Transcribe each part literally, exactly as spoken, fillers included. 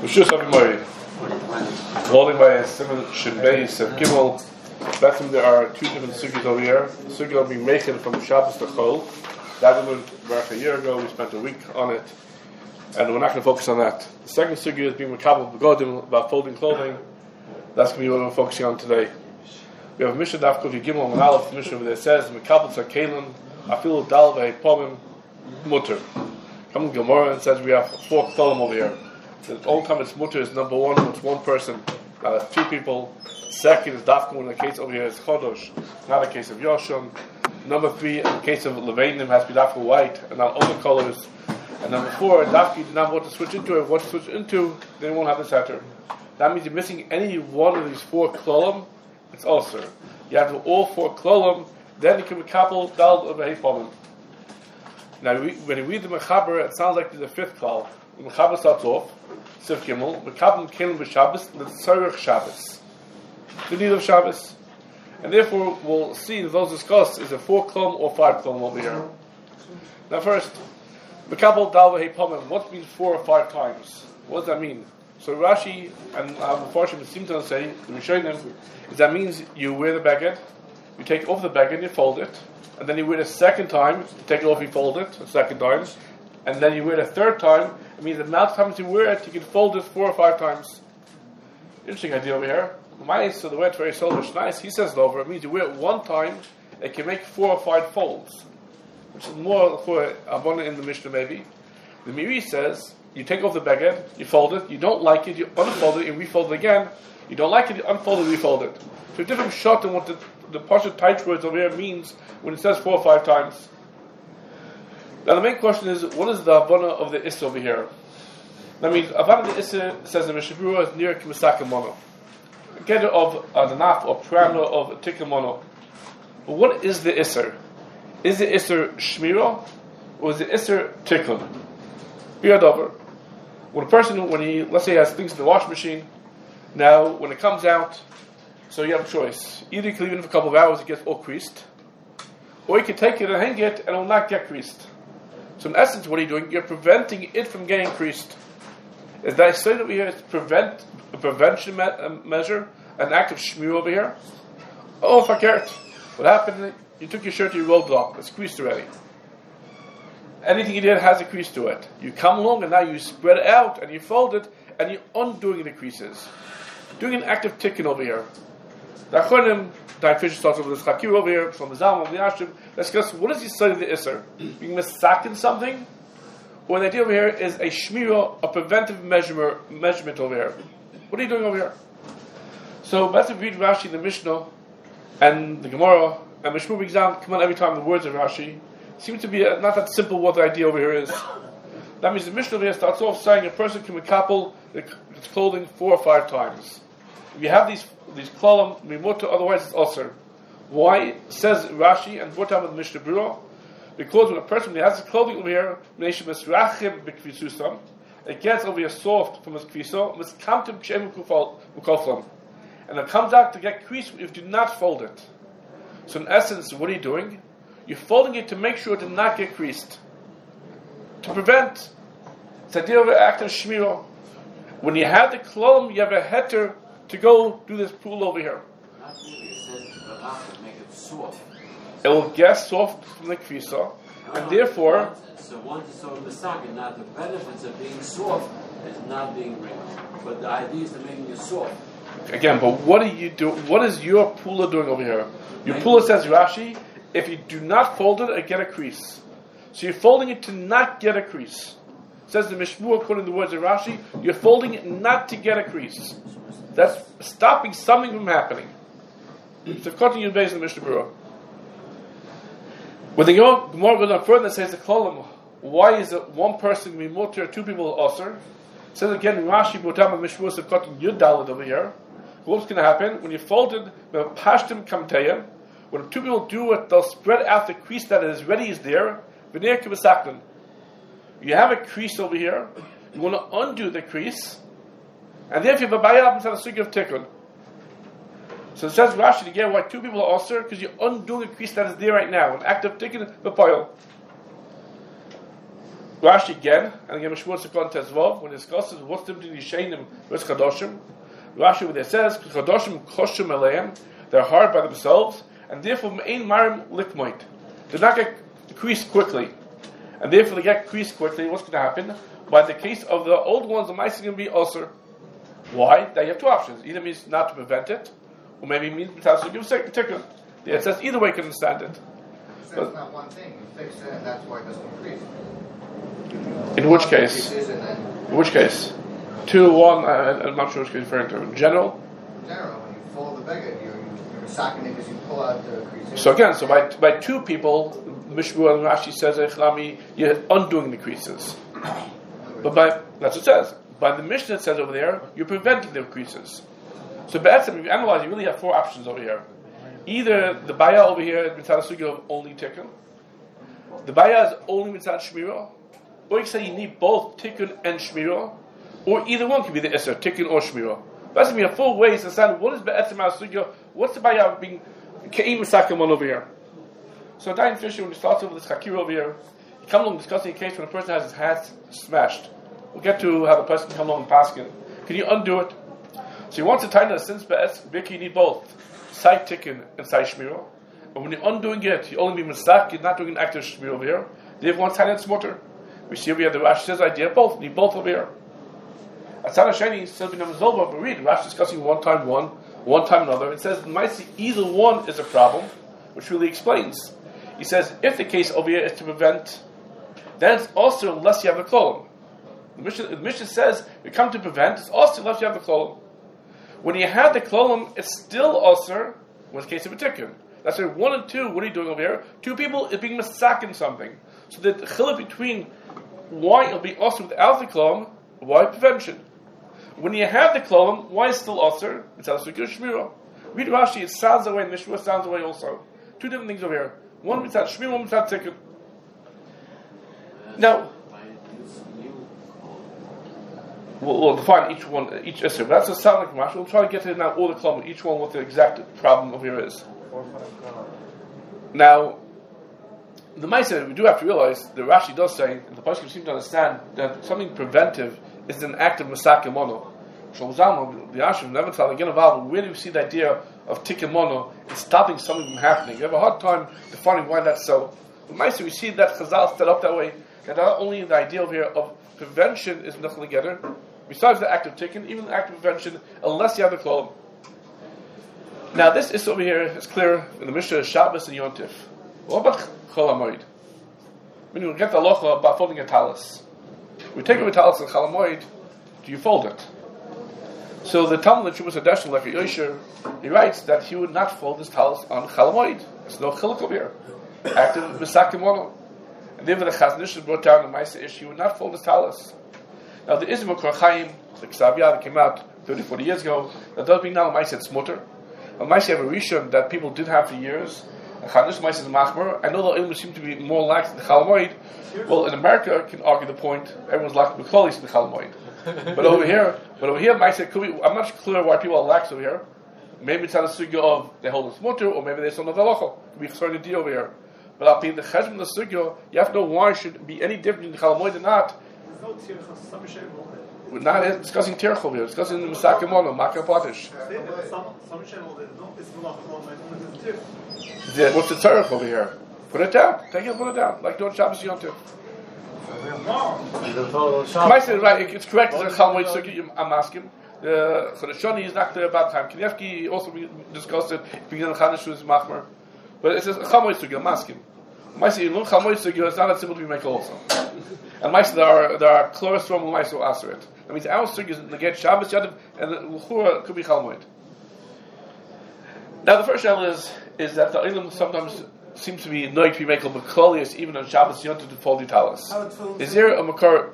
Rishus Avimori. Holding by a Simon Shimbeis of Gimel. That's when there are two different sugyas over here. The sugya will be making from Shabbos to Chol. That we learned back a year ago. We spent a week on it, and we're not going to focus on that. The second sugya is being Makabel Begodim, about folding clothing. That's going to be what we're focusing on today. We have a Mishnah Daf Kofi Gimel and Aleph. The Mishnah over there says Makabel Tzarkelim Afil Dal Ve'Pomim Mutter. Come in Gemara and says we have four kolam over here. The only time it's mutter is number one, it's one person. Now that's two people. Second is dafka, in the case over here is chodosh, not a case of yoshim. Number three, in the case of levanim, has to be dafka white and not other colors. And number four, dafka you do not want to switch into it. What to switch into, then you won't have the setter. That means you're missing any one of these four kolam, it's also. You have to do all four kolam, then you can be couple dal of a haypomim. Now when you read the mechaber, it sounds like there's a fifth klal. The mechaber starts off. Sif Gimel, Mekabel Kelim b'Shabbos l'tzarich Shabbos, the need of Shabbos, and therefore we'll see that those discussed is a four klum or five klum over here. Now first, Mekabel Dal V'Hei what means four or five times? What does that mean? So Rashi and unfortunately seem to say the Rishonim is that means you wear the baguette, you take off the baguette, you fold it, and then you wear it a second time, you take it off, you fold it a second time, and then you wear it a third time. It means the amount of times you wear it, you can fold it four or five times. Interesting idea over here. My so the way it's very selfish, nice. He says it over. It means you wear it one time, it can make four or five folds, which is more for abundant in the Mishnah maybe. The Miri says you take off the baguette, you fold it, you don't like it, you unfold it and refold it again. You don't like it, you unfold it, refold it. So a different shot than what the the Pasha tight words over here means when it says four or five times. Now the main question is, what is the Havana of the Issa over here? That means, Havana of the Issa says in Mishnah Berurah is near Kimisaka Mono. A gather of uh, the naf or parameter of Tikka Mono. But what is the Issa? Is the Issa Shmira or is the Issa Tikkun? Biyadover. When a person, when he, let's say he has things in the wash machine, now when it comes out, so you have a choice. Either you can leave it for a couple of hours, it gets all creased, or you can take it and hang it and it will not get creased. So in essence, what are you doing? You're preventing it from getting creased. Is that I say over here is prevent a prevention me- a measure, an act of shmir over here? Oh, fakert. What happened? You took your shirt, you rolled it off. It's creased already. Anything you did has a crease to it. You come along and now you spread it out and you fold it and you're undoing the creases. Doing an act of tikkun over here. The Achonim, Diane Fisher starts over this Chakir over here, from the Zalman, of the Ashim. Let's discuss what is the side of the Isser? Being misakin something? Or the idea over here is a shmira, a preventive measure, measurement over here. What are you doing over here? So, let's read Rashi in the Mishnah, and the Gemara, and Mishmur exam come on every time the words of Rashi. Seems to be a, not that simple what the idea over here is. That means the Mishnah over here starts off saying a person can couple its clothing four or five times. If you have these these klolim, mimuta, otherwise it's usher. Why? Says Rashi and brought down with the Mishnah Berurah, because when a person when he has his clothing over here, it gets over here soft from his kviso, and it comes out to get creased if you do not fold it. So in essence, what are you doing? You're folding it to make sure it did not get creased, to prevent. It's the idea of an act of shmira. When you have the klolim, you have a heter to go do this pool over here. It will get soft from the kvisa, and therefore. So one is so misakin, not the benefits of being soft is not being wrinkled, but the idea is to making you soft. Again, but what do you do? What is your pula doing over here? Your pula says Rashi, if you do not fold it, it get a crease. So you're folding it to not get a crease. It says the Mishmur, according to the words of Rashi, you're folding it not to get a crease. That's stopping something from happening. So continue based on the Mishnah Berurah. When the Gemara goes on further and says the klolim, why is it one person be mutter, two people usher? It says again Rashi Botam of Mishmur Sefkotin Yud Dalet over here. What's going to happen when you folded the pashtim kamteya? When two people do it, they'll spread out the crease that is ready is there. V'neir kibasaklim. You have a crease over here. You want to undo the crease. And therefore, you have a bayab inside a sugi of tikkun. So it says Rashi again why two people are usher because you're undoing a crease that is there right now. An act of tikkun v'poil. Rashi again, and again Mishmur Sekon Tezvov, when it discusses what's the difference between Yishayim versus Chadoshim, Rashi over there says, Chadoshim Choshim Aleim, they're hard by themselves, and therefore Me'ein Marim Likmoit. They do not get creased quickly. And therefore they get creased quickly, what's going to happen? By the case of the old ones, the mice are going to be ulcer. Why? Now you have two options. Either means not to prevent it, or maybe it means to give a second ticker. Yeah, it says either way you can understand it. So that's not one thing. You fix it and that's why it doesn't increase. In which case? In which case? Two, one, uh, I'm not sure which case you're referring to. In general? In general, when you fold the beggar, you're, you're sacking it because you pull out the crease. So again, so by by two people, Mishmur and Rashi says, Echlami, you're undoing the creases. But by, that's what it says. By the Mishnah it says over there, you're preventing the creases. So Be'etzim, if you analyze, you really have four options over here. Either the Baya over here is Mitzad Sugya of only Tikkun, the Baya is only Mitzad Shmirah, or you can say you need both Tikkun and Shmirah, or either one can be the Isser, Tikkun or Shmirah. Be'etzim, you have four ways to understand what is Be'etzim Sugya, what's the Baya being Ke'im Misakim over here. So Dayan Fisher, when he starts over this Hakir over here, he comes along discussing a case when a person has his hat smashed. We'll get to how the person can come along and pass it. Can you undo it? So he wants to tighten it since Be'ez, Biki, you need both. Side Tikkun and Side Shmirah. And when you're undoing it, you only be Misak, you're not doing an active Shmirah over here. Therefore, one tighten it's smarter. We see over here the Rashi says idea, both, you need both over here. At Sana Sheni, says we never Zolba, but read, Rashi discussing one time one, one time another. It says, might see either one is a problem, which really explains. He says, if the case over here is to prevent, then it's also unless you have a klolim. The Mishnah, the Mishnah says, we come to prevent, it's also unless you have the klolim. When you have the klolim, it's still also, in the case of a tikkun. That's why one and two, what are you doing over here? Two people is being masakin something. So the chiluk between why it'll be also without the klolim, why prevention. When you have the klolim, why is still also? It's also good shmirah. Read Rashi, it sounds away, and Mishmur sounds away also. Two different things over here. One mitzat shmirah, one mitzat tikkun. Now, We'll, we'll define each one, each issue. But that's a sound like Rashi. We'll try to get to now all the klum, each one what the exact problem over here is. Now, the Maisa, we do have to realize that Rashi does say, and the Pashkim seem to understand, that something preventive is an act of Masaka Mono. Shalzam, the Ashim, never tell again about where do you see the idea of Tikkun Mono in stopping something from happening? You have a hard time defining why that's so. The Maisa, we see that Chazal set up that way, that not only the idea over here of prevention is nothing together. Besides the act of tikkun, even the act of prevention, unless you have the klolim. Now, this is over here is clear in the Mishnah Shabbos and Yom Tif. What about Chol HaMoed? When you get the halacha about folding a talis, we take a talis and Chol HaMoed, do you fold it? So the Talmud in Shumas Hadashim, like a Yosher, he writes that he would not fold his talis on Chol HaMoed. There's no chiluk over here. Active Misakim Mono. And then when the Chazon Ish brought down the Maisa Ish, he would not fold his talis. Now there is a Makor Chaim, the Ksaviyah that came out thirty, forty years ago, that does bring down a Maisa it's mutter. A Maisa have a Rishon that people did have for years. And Chazon Ish Maisa is Machmer. I know the Ilm seem to be more lax than the Chol HaMoed. Well, in America, can argue the point, everyone's lax with Cholis in the Chol HaMoed. But over here, but over here, Maisa, could be, I'm not clear why people are lax over here. Maybe it's on a sugya of they hold it's mutter, or maybe there's some of the halacha. Could be starting to deal over here. But I'll be in the chesed the sugya. You have to know why it should be any different in the Chol HaMoed or not. We're not discussing Tirchol here. We're discussing the Masaka Mono, Maka Potish. What's the Tirchol over here? Put it down. Take it, put it down. Like doing Shabbos Yom Tov. Right, it's correct. It's a Chol HaMoed sugya. I'm asking. The Chodeshoni is not there about time. Kinevki also discussed it. Beginning of Chadash was Machmer. But it's a Chol HaMoed sugya. I'm asking. Maisi in Chol HaMoed sugya is not that simple to be make also. And Maisi there are there are chlorus from Maisi will answer it. That means our sugya is negate Shabbos Yadav and the L'chura could be Chol HaMoed. Now the first shell is is that the Ilim sometimes seems to be annoyed to be making Makolius even on Shabbos Yom Tov to fold the talis. Is there a Makar?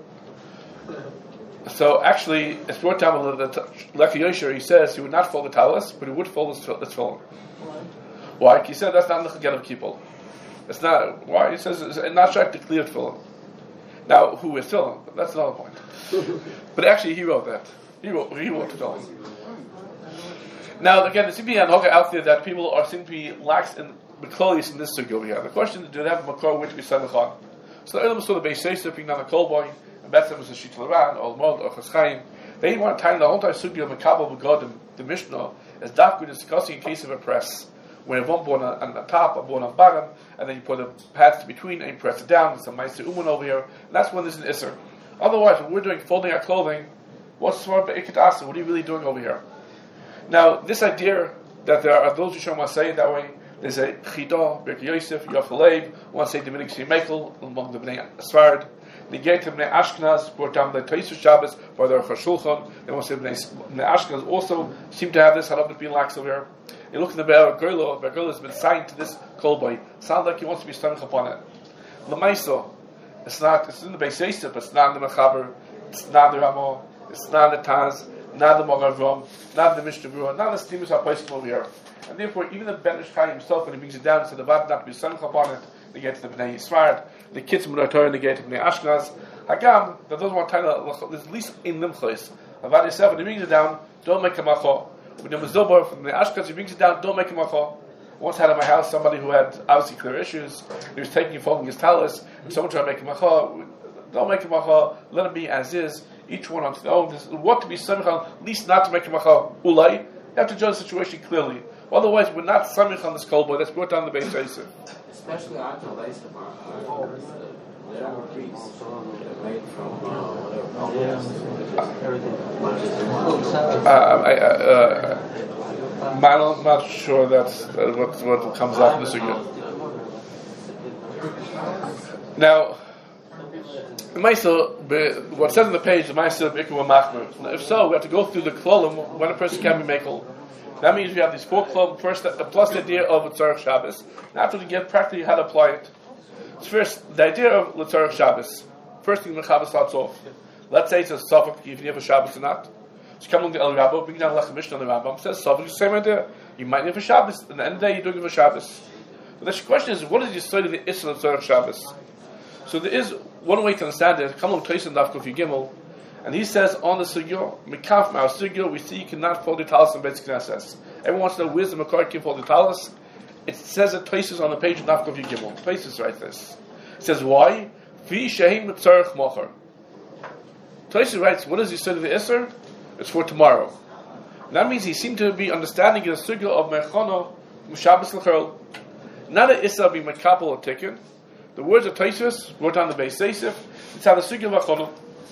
So actually, it's brought down that Leka Yosher, he says he would not fold the talis, but he would fold his tefillin. Why? He said that's not the Chagan of Kippur. It's not. Why? He says it's not trying to clear tefillin. Now, who is tefillin? That's another point. But actually, he wrote that. He wrote. He wrote tefillin. Now, again, there seems to be an hoga out there that people are seem to be lax in Beklolius in this sugya over here. The question is, do they have a makor which we send on? So the Olam saw the Beis Yosef being on a coal boy, and Bethlehem was a Shittel Ran, or Mod, or Chaschayim. They didn't want to tie the whole entire Sugi of Mekabel Begodim, the Mishnah, as Dafku discussing in case of a press. When one born on, on the top, a born on the bottom, and then you put the pads between and you press it down. There's a Meister Uman over here, and that's when there's an Isser. Otherwise, when we're doing folding our clothing, what's the What are you really doing over here? Now, this idea that there are those who show us say it that way, there's a Chidah, Birkei Yosef, Yofalev, one say Dominic Shemekel, among the Bnei Sfard. The gate of Bnei Ashkenaz brought down the Tosfos Shabbos by their Chashulchan. They want to say Bnei Ashkenaz also seem to have this halach between lax over here. You look in the Be'er Gerlo, Be'er Gerlo has been signed to this kol boy. Sounds like he wants to be stomach upon it. L'maiso, it's not. It's in the Beis Yosef, but it's not in the Mechaber. It's not the Ramah. It's not the Taz. Not the Magen Avraham. Not the Mishnah Berurah. Not the Stimus HaPoskim over here. And therefore, even the Ben Ish Chai himself, when he brings it down, said the Vad not to be stomach upon it. They get to the Bnei Yisrael, the kids from the Torah, they get to Bnei Ashkenaz. Hagam, that doesn't want to tell there's at least in Limchos. Avad Yosef, when he brings it down, don't make a macho. When the Mezubah from the Ashkenaz, he brings it down, don't make a macho. Once I had at my house somebody who had obviously clear issues. He was taking and folding his talis, and someone tried to make a macho. Don't make a macho. Let it be as is. Each one on their own. There's what to be samich, at least not to make a macho. Ulai, you have to judge the situation clearly. Otherwise, we're not samich on this kol boy. That's brought down the Beis Yosef. Especially after lace of our they don't crease. They're made from uh, uh, I, uh, uh, I'm not sure that's uh, what what comes up in this again. Now, what says on the page, the Ma'aser B'Ikra Machmer. Now, if so, we have to go through the klolim when a person can be mekel. That means we have these four klolim. First, uh, plus the idea of L'Tzarech Shabbos. Now, after we get practically how to apply it. First, the idea of L'Tzarech Shabbos. First thing the Shabbos starts off. Let's say it's a suffix, if you have a Shabbos or not. So you come along to El Rabbo, bring down Lechem Mishnah on the Rambam, says suffix, the same idea. You might have a Shabbos, and at the end of the day, you're doing it for Shabbos. But the question is, what is your study of the Issa L'Tzarech Shabbos? So there is one way to understand it. Come along to Tosin Daf Kuf Gimel, and he says on the Sugyo, Mikaf Ma'ar Sugyo, we see you cannot fold the talis in Beis Knesses. Everyone wants to know where's the Makar can fold the talis. It says it Tosis on the page of Daf Kuf Gimel. Tosis writes this. It says why? Vi Shehem Tzarech Mocher. Tosis writes, what does he say to the Isser? It's for tomorrow. And that means he seemed to be understanding the Sugyo of Mechono Shabbos L'Chol. Not an Issa be Makapel or Tikkun. The words of Tosfos wrote on the Beis Yosef. It's how the Sugya of Achono.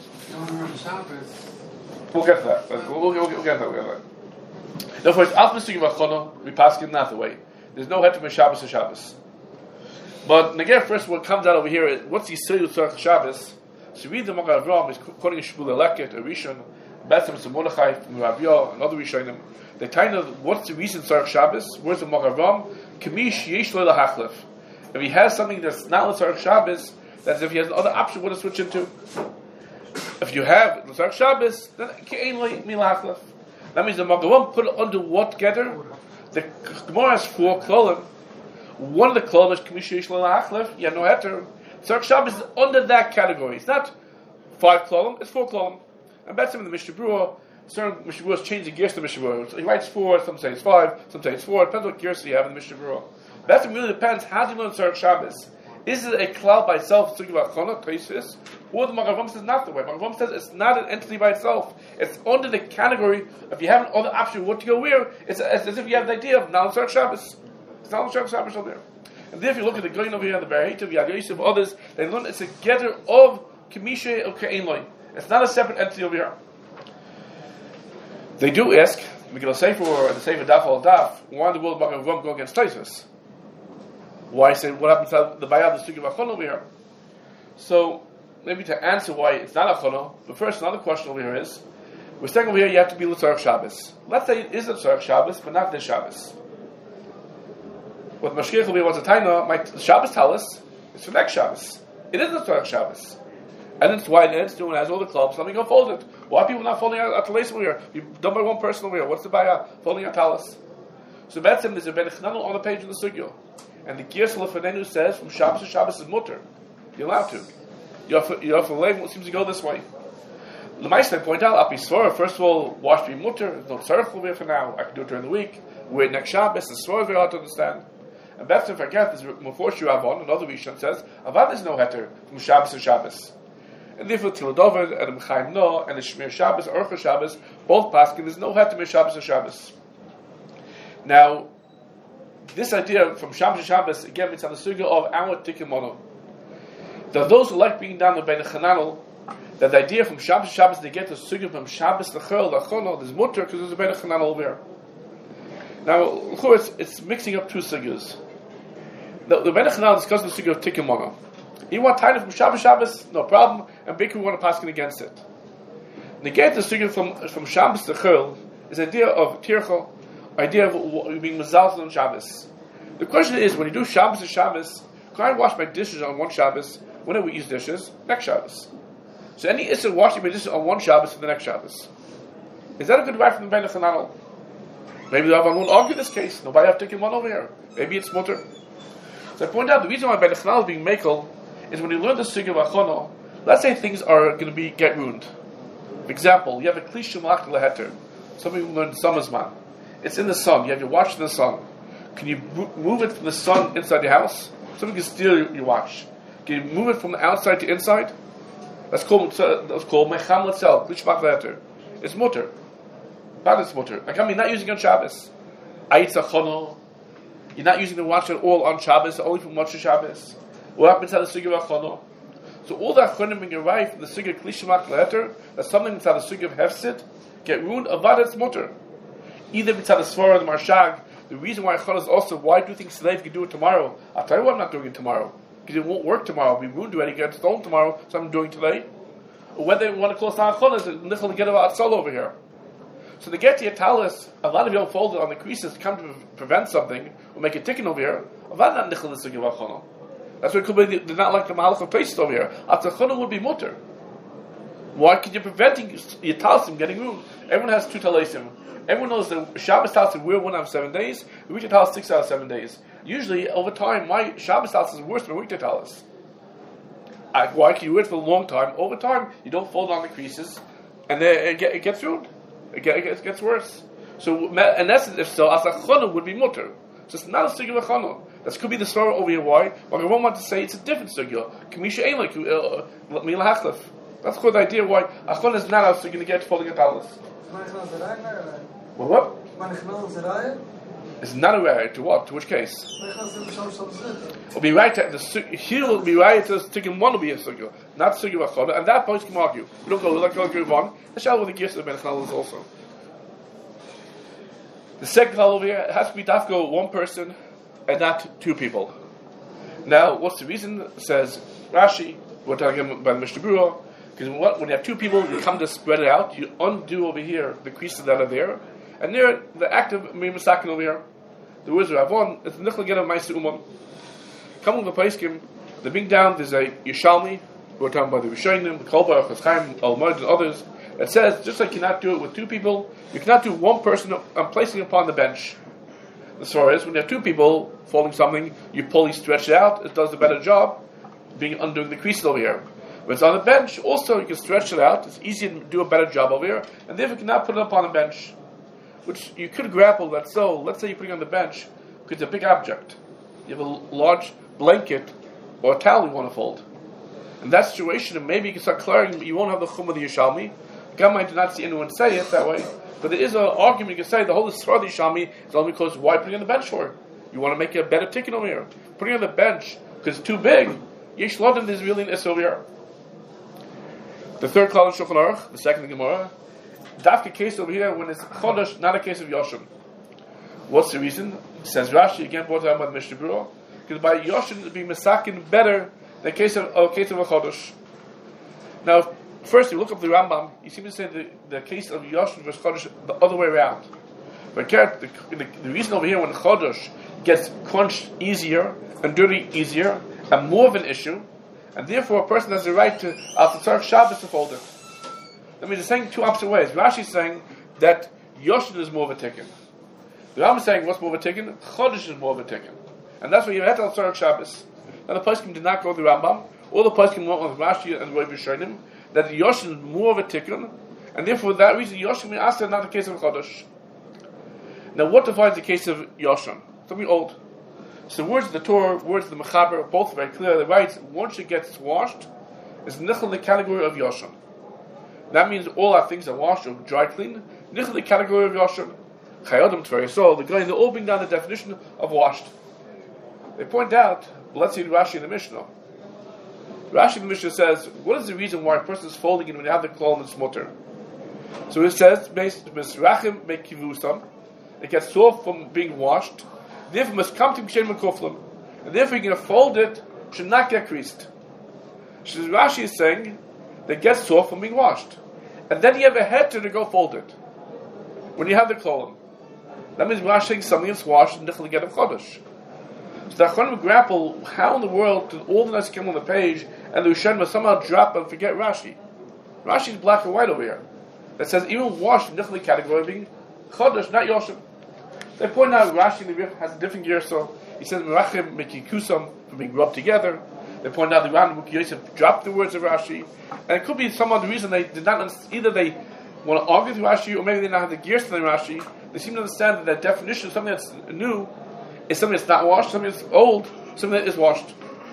We'll get to that. We'll, we'll, we'll, we'll get to that. We'll get to that. Therefore, it's after the Sugya of Achono, we pass it not the way. There's no head from Shabbos to Shabbos. But again, first, what comes out over here is what's the Sugya of Shabbos? So read the Magen Avraham is quoting a Shmuel Eleket, a Rishon, Bethlehem to Mordechai from Rabbi another Rishonim. They tell us what's the reason Tzarech Shabbos. Where's the Magen Avraham? Kamish Yesh Lo Lahachlef. If he has something that's not L'Tzarech Shabbos, that's if he has another option, what to switch into. If you have L'Tzarech Shabbos, then Ke'ein Lo Lahachlef. That means the Magen Avraham put it under what gather? The Gemara has four klolim. One of the klolim is Kamish Yesh Lo Lahachlef. You have no heter. Tzarech Shabbos is under that category. It's not five klolim, it's four klolim. And that's in the Mishnah Berurah. Certain Mishnah Berurahs change the gears to Mishnah Berurah. So he writes four, some say it's five, some say it's four. It depends what gears you have in the Mishnah Berurah. That really depends. How do you learn Tzarech Shabbos? Is it a cloud by itself, Sugya Achona, Tosfos, or the Magen Avraham says not the way? Magen Avraham says it's not an entity by itself. It's under the category. If you have an other option, what to go where? It's, it's as if you have the idea of now Tzarech Shabbos. It's not Tzarech Shabbos over there. And then if you look at the Goyin over here, the Berheitav, Yad Yosef, others, they learn it's a gather of Kamishe of Ke'ein Lo. It's not a separate entity over here. They do ask, Megillah Sefer or the Sefer Daf al Daf, why in the world Magen Avraham go against Tosfos? Why I say what happens to the Bayad the Sugya of Achono over here? So maybe to answer why it's not Achono, but first another question over here is, we're saying over here you have to be L'Tzarech Shabbos. Let's say it is L'Tzarech Shabbos, but not this Shabbos. What Mashgiach over here wants to taina, my Shabbos tell us, it's for next Shabbos. It is L'Tzarech Shabbos. And it's why it's doing it has all the clubs. Let me go fold it. Why are people not folding out at the lace over here? You've done by one person over here. What's the Bayah? Folding out talis. So that's him. There's a Ben Chananel on the page of the Sugya. And the Girs Lefanenu says from Shabbos to Shabbos is mutter. You're allowed to. You're for what seems to go this way. The Meister point out, Apisvara, first of all, wash be mutter. There's no tzarech over here for now. I can do it during the week. We're next Shabbos. The Svara is very hard to understand. And best to forget is Meforshi Ravon, another Rishon says, Avad is no heter from Shabbos and Shabbos. And therefore Tiladovid and Chaim No and the Shmir Shabbos, Orcha Shabbos, both paskin, there's no heter from Shabbos and Shabbos. Now, this idea from Shabbos to Shabbos, again, it's on the sugya of our Tikkun Mono. There are those who like bringing down the Bein Chananel, that the idea from Shabbos to Shabbos, they get the sugya from Shabbos to Chol, the Chono, there's mutter, because there's a Bein Chananel over here. Now, of course, it's mixing up two sugyas. The, the Bein Chananel discusses the sugya of Tikkun Mono. You want time from Shabbos Shabbos, no problem, and Bikkur want to pass against it. Negate the sugya from, from Shabbos to Chol is the idea of Tircha, idea of being Mazal on Shabbos. The question is, when you do Shabbos to Shabbos, can I wash my dishes on one Shabbos, whenever we use dishes, next Shabbos? So any issue washing my dishes on one Shabbos for the next Shabbos. Is that a good right from the Bein Chananel? Maybe the Rabban won't argue this case. Nobody have taken one over here. Maybe it's mutter. So I point out the reason why Bein Chananel is being makel is when you learn the sugya of Achono, let's say things are going to be get ruined. For example, you have a Kli Shumach Leheter. Some people learn Samazman. It's in the sun. You have your watch in the sun. Can you move it from the sun inside your house? Somebody can steal your, your watch. Can you move it from the outside to inside? That's called that's called Mecham Letzel, Kli Shumach Leheter. It's mutter. Not it's mutter. Like, I mean, not using it on Shabbos. Ayitz Achono. You're not using the watch at all on Shabbos, only from Moshe Shabbos. What happens to the sugya of Achono? So all the Achonim bring right from the sugya of Kli Shumach Leheter, that's something inside the sugya of Hefsid, get ruined, avad it's mutter. Either inside the Svara and the Marshag, the reason why Achono is also, why do you think today if you can do it tomorrow? I'll tell you why I'm not doing it tomorrow. Because it won't work tomorrow, it'll be ruined already, get stolen tomorrow, so I'm doing today. Or whether they want to close down Achono, is a nichel to get about Atzal over here. So to get to your talis, a lot of you don't fold it on the creases to come to prevent something, or make a tikkun over here, avad not nichel to give Achono. That's why it could be they're not like the Malach of places over here. After Achono would be mutter. Why? Because you're preventing your talis from getting ruined. Everyone has two talisim. Everyone knows that Shabbos talis we're one out of seven days, the weekday talis six out of seven days. Usually, over time, my Shabbos talis is worse than a weekday talis. Why? Can you wear it for a long time? Over time, you don't fold on the creases, and then it, get, it gets ruined. It, get, it gets worse. So, in essence, if so, as Achono would be mutter. So it's not a sugya of Achono. That could be the story over here. Why? But I won't want to say it's a different sugya. Kamisha ain't like Mila Hachlef. That's the idea why Achono is not a sugya to get folding a talis. Well, what? It's not a right to what? To which case? Will be right to the here will be right to taking one will be a sugya, not sugya of Achono, and that point can argue. We don't go like go wrong. The shall with the gifts of Ben Chanel is also. The second halal over here has to be dafko one person and not two people. Now, what's the reason? Says Rashi, we're talking about the Mishnah Berurah, because when you have two people, you come to spread it out, you undo over here the creases that are there, and there, the act of Mimasakin over here, the words of Avon, it's the Nichel Get of Maisa Uman. Coming to the Paiskim, they bring down, there's a Yishalmi, we're talking about the Rishonim, the Kolbar, the Chaim, Al-Mud, and others. It says, just like you cannot do it with two people, you cannot do one person and placing it upon the bench. As far as when you have two people folding something, you pull, you stretch it out, it does a better job, being undoing the creases over here. When it's on the bench, also you can stretch it out, it's easier to do a better job over here, and therefore you cannot put it upon the bench. Which you could grapple that, so let's say you're putting on the bench, because it's a big object. You have a large blanket or a towel you want to fold. In that situation, maybe you can start clearing, you won't have the chum of the Yishalmi. Gamma did not see anyone say it that way, but there is an argument you can say the whole Yisrael Yishalmi is only because why putting on the bench for? You want to make a better ticket over here. Putting on the bench because it's too big. Yesh Lodim is really an is over here. The third klal in Shulchan Aruch, the second in Gemara, dafka case over here when it's chodesh, not a case of Yoshim. What's the reason? Says Rashi again, brought down by the Mishnah Berurah, because by Yoshim it'd be masakin better than a case of a case of a chodesh. Now. First, you look up the Rambam, you seem to say the, the case of Yoshim versus Chodesh the other way around. But the, the, the reason over here when Chodesh gets crunched easier and dirty easier and more of an issue, and therefore a person has the right to, after Tzarech Shabbos, to fold it. That means it's saying two opposite ways. Rashi is saying that Yoshim is more of a tikkun. The Rambam is saying what's more of a tikkun? Chodesh is more of a tikkun. And that's why you had to Tzarech Shabbos. Now the Poskim did not go to the Rambam, all the Poskim went with Rashi and Roi B'Shonim, that Yoshim is more of a tikkun, and therefore for that reason Yoshim is asked not the case of Chodesh. Now what defines the case of Yoshim? Something old. So the words of the Torah, words of the Mechaber, are both very clear. They write, once it gets washed, it's nichel the category of Yoshan. That means all our things are washed or dry clean. Nichel the category of Yoshan. Chayodam Tveris. So the guys, they all bring down the definition of washed. They point out, let's read Rashi in the Mishnah. Rashi in the Mishnah says, what is the reason why a person is folding in when you have the klal and smutter? So it says, Misrachim mekivusam. It gets soft from being washed. Therefore, must come to Kshem and Kuflam. And therefore, you're going to fold it, should not get creased. So Rashi is saying, that it gets soft from being washed. And then you have a heter to go fold it. When you have the klolim. That means Rashi saying something that's washed and nichel get of chodesh. So the Achronim grapple, how in the world did all the nights come on the page and the Rishonim somehow drop and forget Rashi? Rashi's black and white over here. That says even washed in nichel category being chodesh, not yoshim. They point out Rashi in the Rif has a different gear, so he says Merachim Mekikusam for being rubbed together. They point out the Ran Mukhi Yosef dropped the words of Rashi, and it could be some other reason they did not understand. Either they want to argue with Rashi, or maybe they don't have the gears to the Rashi. They seem to understand that the definition of something that's new is something that's not washed, something that's old, something that is washed.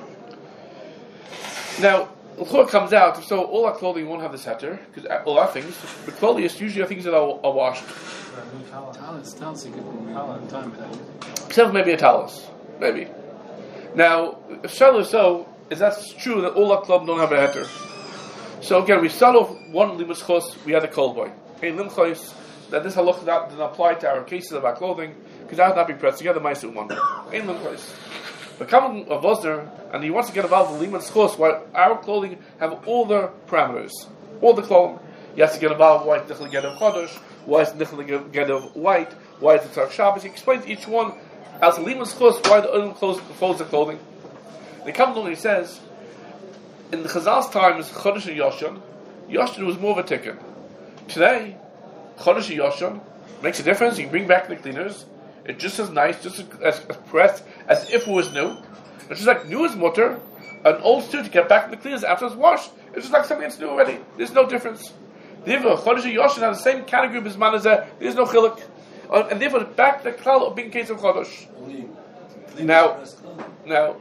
Now, L'chor comes out, so all our clothing won't have this heter, because all our things, but clothing is usually things that are, are washed. Talus, talus, you could talus time without using. Except maybe a talus, maybe. Now, if so, so is that true that all our club don't have a heter? So again, we start off one limus chos, we had a kol boy. Hey, lim chos, that this halach doesn't apply to our cases of our clothing, because that would not be pressed together. Ma'aser one. Hey, lim chos. But coming a Vosner, and he wants to get involved with limus chos, while our clothing have all the parameters, all the clothing. He has to get involved. Why is nichel get of chodesh? Why is nichel get of white? Why is it Tzarech Shabbos? He explains each one as limus chos why the other clothes folds the clothing. They come along and he says, in the Chazal's times, chodesh and Yoshan, Yoshan was more of a tikkun. Today, chodesh and Yoshan makes a difference. You bring back the cleaners. It's just as nice, just as, as pressed as if it was new. It's just like new is mutter, an old suit to get back in the cleaners after it's washed. It's just like something that's new already. There's no difference. Therefore, chodesh and Yoshan have the same category as manazeh. There's no chiluk, uh, and therefore back the klal of being case of chodesh. Now, now,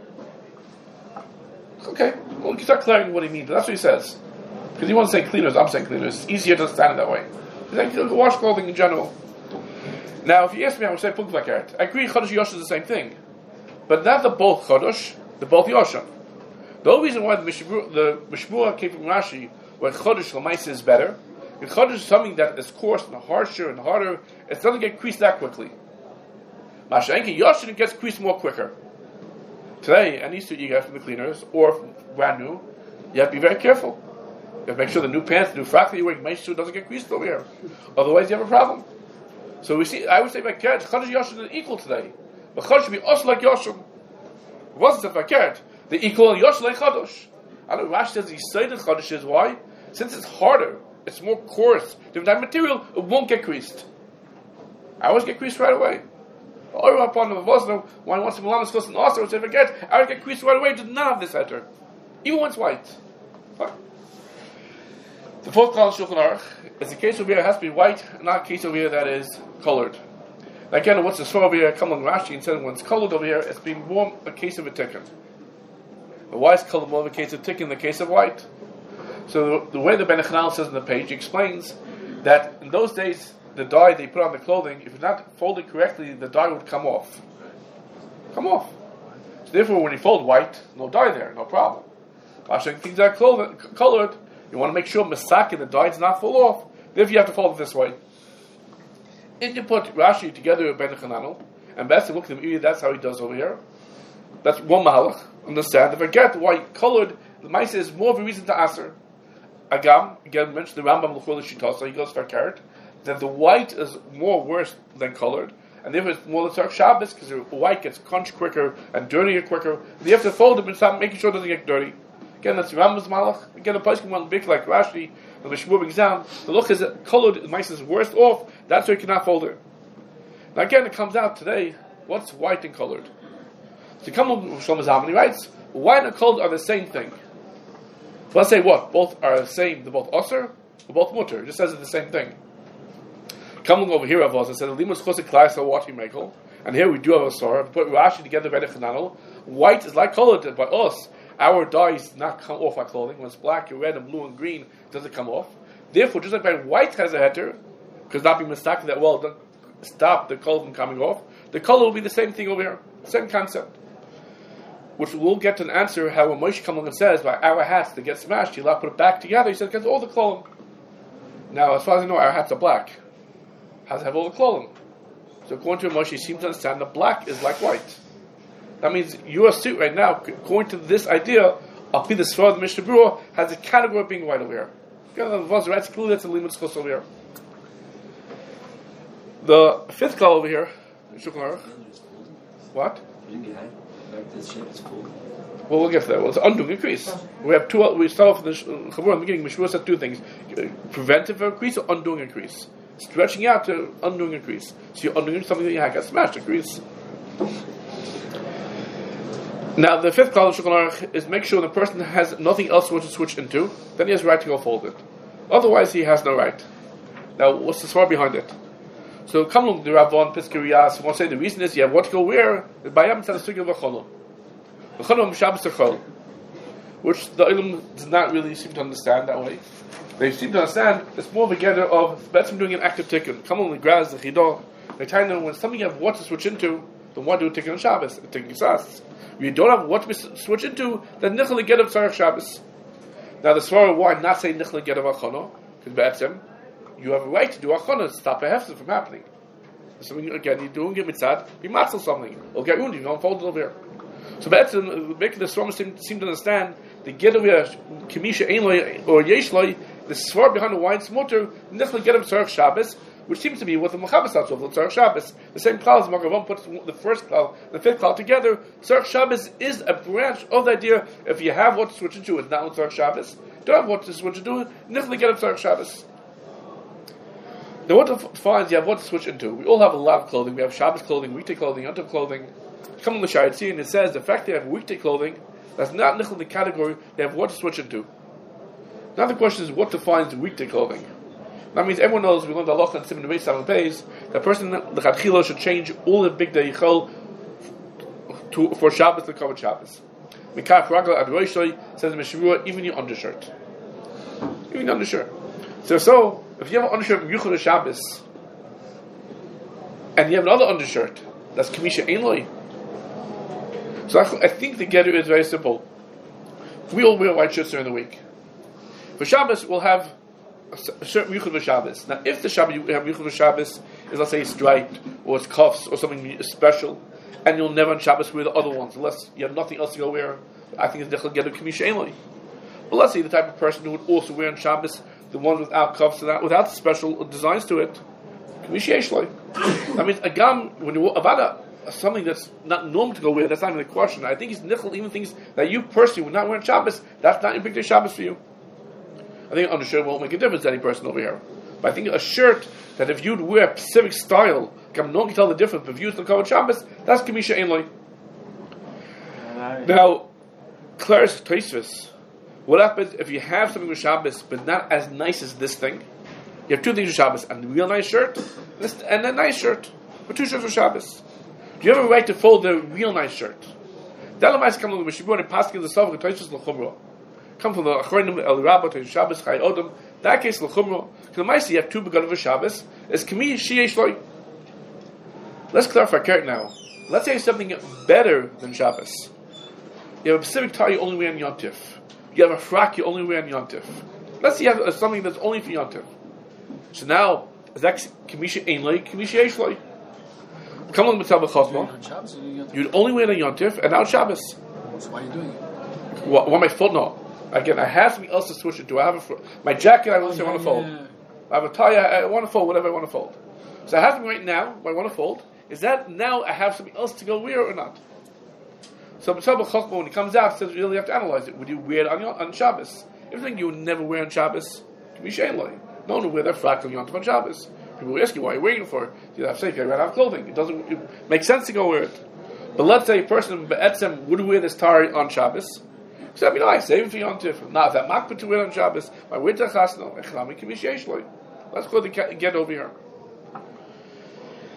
okay, well, we can start clarifying what he means. But that's what he says, because he wants to say cleaners. I'm saying cleaners. It's easier to understand it that way. He's saying wash clothing in general. Now, if you ask me, I would say punk like that. I agree, chodesh and Yoshan is the same thing, but not the both chodesh, the both Yoshan. The only reason why the Mishmur, the Mishmur came from Rashi, where chodesh l'maisa is better. If chodesh is something that is coarse and harsher and harder, it doesn't get creased that quickly. Masha'enki Yoshan, it gets creased more quicker. Today, any suit you get from the cleaners, or brand new, you have to be very careful. You have to make sure the new pants, the new frock that you're wearing, make sure it doesn't get creased over here. Otherwise, you have a problem. So we see, I would say, chodesh Yoshan is equal today. But chodesh should be also like Yoshan. It wasn't a fakert. The equal Yoshan like chodesh. I know Rashi says he said that chodesh is why? Since it's harder, it's more coarse, different type of material, it won't get creased. I always get creased right away. Or upon the Vosno, when I want some lamas close and also, if I forget, I would get creased right away, it does not have this heter. Even when it's white. Fine. The fourth klal Shulchan Aruch is a case over here that has to be white, not a case over here that is colored. Now again, what's the story over here? Come on Rashi and said when it's colored over here, it's being more a case of a tikkun. But why is colored more of a case of tikkun in the case of white? So the, the way the Ben Chanel says on the page, he explains that in those days, the dye they put on the clothing, if it's not folded correctly, the dye would come off. Come off. So therefore, when you fold white, no dye there, no problem. Actually, things that are colored, colored, you want to make sure Masaki, the dye, does not fall off. Therefore, you have to fold it this way. If you put Rashi together with Ben Chananel, and best to look at him, that's how he does over here. That's one mahalach. Understand? If I get why colored, the Maisa is more of a reason to answer. Agam, again, mentioned the Rambam L'chol Shita, so he goes for a carrot, that the white is more worse than colored, and therefore it's more the Tzarech Shabbos, because the white gets crunched quicker and dirtier quicker, and you have to fold it and stop making sure it doesn't get dirty. Again, that's Rambam's malach. Again, a place can want big like Rashi, the Mishmur brings down, the look is that colored, the Maisa is worse off, that's why you cannot fold it. Now again, it comes out today, what's white and colored? So come on, Shlomo Zalman, he writes, white and colored are the same thing. So let's say what? Both are the same, they're both osir, or both mutter. It just says it's the same thing. Coming over here, Avos, it said, Limus chosik klai so what you make. And here we do have a Sora. Put Rashi together by the Chananel. White is like colored by us. Our dye does not come off our clothing. When it's black and red and blue and green, it doesn't come off. Therefore, just like by white has a heter, because not being mistaken that well doesn't stop the color from coming off, the color will be the same thing over here. Same concept. Which we'll get to an answer how when Moshe comes along and says, by our hats that get smashed, you'll have to put it back together. He says, because all the clothing. Now, as far as I know, our hats are black. Has to have all the clothing. So according to Moshe, he seems to understand that black is like white. That means your suit right now, according to this idea, I'll be the Svar of the Mishnah Berurah, has a category of being white over here. Because that's clearly that's a limit schos over here. The fifth call over here, what? Well, we'll get to that. Well, it's undoing increase. We have two. We start off with the Chavur in the beginning. Mishmur said two things: preventive increase or undoing increase. Stretching out to undoing increase. So you're undoing something that you had got smashed increase. Now, the fifth call of Shulchan Aruch is make sure the person has nothing else to switch into. Then he has the right to go fold it. Otherwise, he has no right. Now, what's the svar behind it? So, come along the Ravon Piskiriyas. I want to say the reason is you have what to go where. The Bayam said a sugi of V'cholo. V'cholo of Shabbos Techol, which the Ilum does not really seem to understand that way. They seem to understand it's more of a gather of better doing an active tikkun. Come along the Graz, the Chidah. They tell you when something you have what to switch into, then why do a tikkun on Shabbos? A tikkun Sas. If you don't have what to switch into, then nichel get of tzarech Shabbos. Now the Svar, why not say nichel get of achana? Because be'etzem, you have a right to do achana to stop a hefzer from happening. So when you, again, you're doing a mitzad, you matzel something. Or get wounded, you don't fold it over here. So be'etzem, making the Svar seem, seem to understand, the get over here, kimisha einloi or yeshloi, the Svar behind the wine smutter, nichel get of tzarech Shabbos, which seems to be what the Mechaber starts with, the Tzarech Shabbos. The same cloud as Magavam puts the first cloud, the fifth cloud together. Tzarech Shabbos is a branch of the idea, if you have what to switch into, it's not Tzarech Shabbos. Don't have what to switch into, nichli get a Tzarech Shabbos. Now what defines you have what to switch into? We all have a lot of clothing. We have Shabbos clothing, weekday clothing, Yom Tov clothing. Come on the Shayatzi, and it says the fact they have weekday clothing, that's not nichli the category, they have what to switch into. Now the question is, what defines weekday clothing? That means everyone knows, we learned the halacha and Simon Beis seven days, the person, the Chadchila, should change all the big day Yichol to for Shabbos to cover Shabbos. Mikach Ragal Ad Roishloi says in Meshivua, even your undershirt. Even your undershirt. So, so, if you have an undershirt from Yuchot Shabbos, and you have another undershirt, that's Kamisha Einloi. So I, I think the Getter is very simple. We all wear white shirts during the week. For Shabbos, we'll have a certain Yichud Shabbos. Now, if the Shabbos you have Yichud Shabbos is, let's say, striped or it's cuffs or something special, and you'll never on Shabbos wear the other ones unless you have nothing else to go wear, I think it's Nechel Gedu Kamisha Einloi. But let's say the type of person who would also wear on Shabbos the ones without cuffs and that, without special designs to it, Kamisha Einloi. That means a gam when you avada something that's not normal to go wear. That's not even a question. I think it's Nechel even things that you personally would not wear on Shabbos. That's not a big day Shabbos for you. I think an undershirt won't make a difference to any person over here. But I think a shirt that if you'd wear a specific style, no one can tell the difference, but if you use the covered Shabbos, that's Kamisha Einloi. Now, Claire's Tosfos, what happens if you have something with Shabbos, but not as nice as this thing? You have two things with Shabbos, and a real nice shirt, and a nice shirt, or two shirts with Shabbos. Do you have a right to fold the real nice shirt? Dalamais come along with Shibur and Paskin the Sovak and Tosfos L'chumra. Come from the Achronim El Rabba to Shabbos Chai Odom. That case l'chumra. Because the Maisi you have two begun of Shabbos. It's Kami Shiyei Shloi. Let's clarify Kurt now. Let's say something better than Shabbos. You have a specific tie you only wear on Yom Tif. You have a frock you only wear on Yom Tif. Let's say you have something that's only for Yom Tif. So now is that Kamisha Einloi, Kamisha Shloi? Come along with Tabel Chosma. You'd only wear it on Yom Tif and now Shabbos. So why are you doing it? What, what am I fold? No. Again, I have something else to switch it to. I have a, my jacket I want to oh, yeah, fold. yeah. I have a tie I want to fold, whatever I want to fold. So I have something right now, what I want to fold. Is that now I have something else to go wear or not? So B'Tzabel Chokma, when it comes out, says you really have to analyze it. Would you wear it on, on Shabbos? Everything you would never wear on Shabbos, can be Einloi. No one would wear their frock on Yom Tov on Shabbos. People will ask you, why are you wearing it for? You have to say, if you ran out of clothing. It doesn't it makes sense to go wear it. But let's say a person Be'etzem would wear this tari on Shabbos. So I mean, I save it for Yom Tov. Now, if that makbet to wear on Shabbos, my winter chasno, echnami k'misheishloi. Let's go to get over here.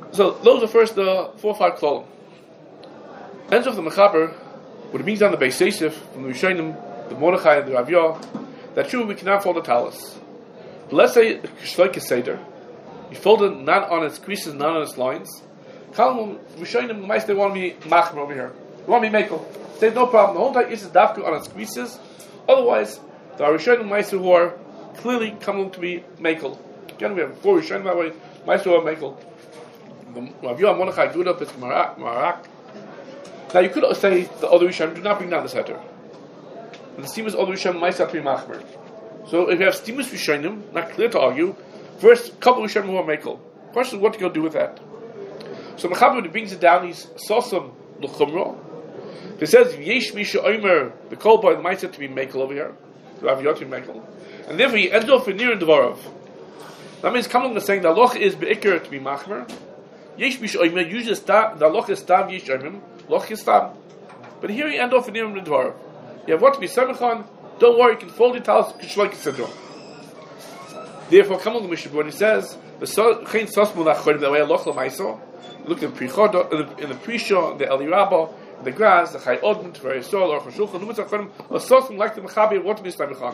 So those are first the four or five klolim. Ends of the Mechaber, what it means on the Beis Yosef, from the Rishonim, the Mordechai, and the Rav Yah, that true we cannot fold the talis. But let's say Shloike Seder, you fold it not on its creases, not on its lines. Kalam Rishonim, the mice they want to be machmer over here. They want to be mekel. Say no problem. The whole time is dafka on its creases. Otherwise, there are Rishonim mice who are clearly coming to be mekel. Again, we have four Rishonim that way. Mice who are mekel. Rav Yah, Mordechai, Guda, Pisk Marak. Now you could say the other Rishonim do not bring down the setter. And the steamers other Rishonim might have to be machmer. So if you have steamers Rishonim, not clear to argue, first couple Rishonim who are mekel. Question is what to go do with that. So Mechaber, when he brings it down, he's sosam l'chumra. He says yesh misha omer the kol boy might have to be mekel over here, to have yot to be mekel, and therefore he ends off in near dvarav. That means coming to saying the loch is beikar to be machmer. Yesh misha omer usually stam the loch is stam yesh omer loch is stam, but here he ends off in near dvarav. You have what to be semichan. Don't worry, you can fold your talis k'shloike syndrome. Therefore, coming to Mishabur, he says the chain sosmu lachor the way loch l'maiso. Look in the pre-chodo, in the, in the pre-show, the Elirabah, the Graz, the Chai Odin, Tverei Yisrael, or Chashulchan, Lumitz Achonim, or something like the Mechaber, what to be Stamichan.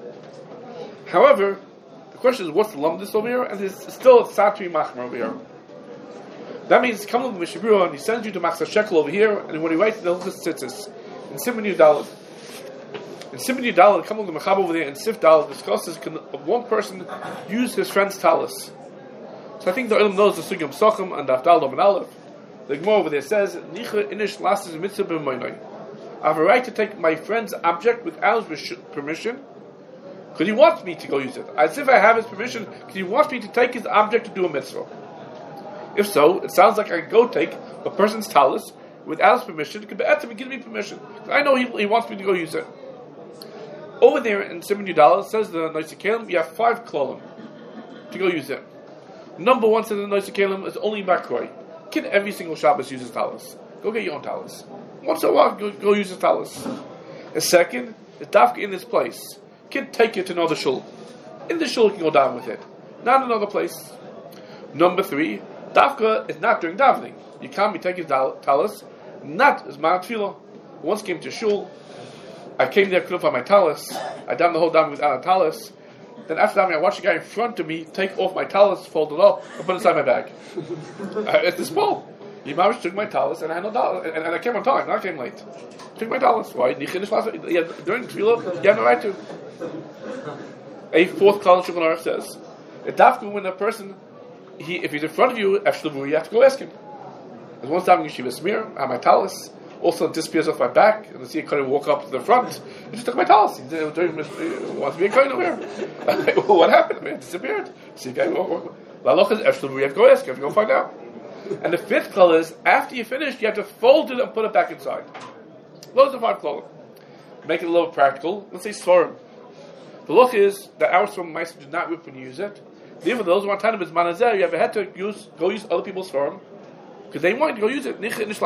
However, the question is, what's the lumdis over here? And there's still a Satri Machmer over here. That means, come to the Mishabura, and he sends you to Machzah Shekel over here, and when he writes the Hilchos Tzitzis, in Simon Yudalad, in Simon Yudalad, come to the Mechaber over there, and Sif Dalad discusses, can one person use his friend's talis? So I think the Olam knows the Sugim Sochem and the Afdal Dom and Aleph. The Gemara over there says, Nicha inish lastes mitzvah b'moinoi. I have a right to take my friend's object without his permission, because he wants me to go use it. As if I have his permission, because he wants me to take his object to do a mitzvah. If so, it sounds like I can go take a person's talis without his permission, because he gives me permission. I know he, he wants me to go use it. Over there in Simon Yudal, it says the Noisei Kelim, you have five klolim to go use it. Number one says the Noisei Kelim is only Makroi. Kid every single Shabbos uses talis. Go get your own talis. Once in a while, go, go use his talis. A second, the dafka in this place. Kid take it to another shul. In the shul, you can go down with it. Not another place. Number three, dafka is not during davening. You can't be taking talis. Not as man tefillah. Once came to shul, I came there, couldn't find my talis. I done the whole davening without a talis. Then after that, I watched a guy in front of me take off my talis, fold it up, and put it inside my bag. uh, it's this ball. He managed took my talis, and I had no talis, and, and I came on time, not I came late. Took my talis. Why? Yeah, during tefillah, you have no right to. A fourth Kal Shulchan Aruch says, a dafka when a person, he if he's in front of you, you have to go ask him. There's one time in Yeshiva Smir, I had my talis. Also disappears off my back, and I see a kohen walk up to the front. He just took my talis. He didn't want to be a kohen over here. What happened? Man, it disappeared. See, guy walk, walk. La loch is efshel. We have to go ask. You have to go find out. And the fifth klal is after you finish, you have to fold it and put it back inside. Those are five klal. Make it a little practical. Let's say svarim. The loch is that our svarim mice do not rip when you use it. Therefore, those who are time is manazer. You have had to use go use other people's svarim because they want to go use it.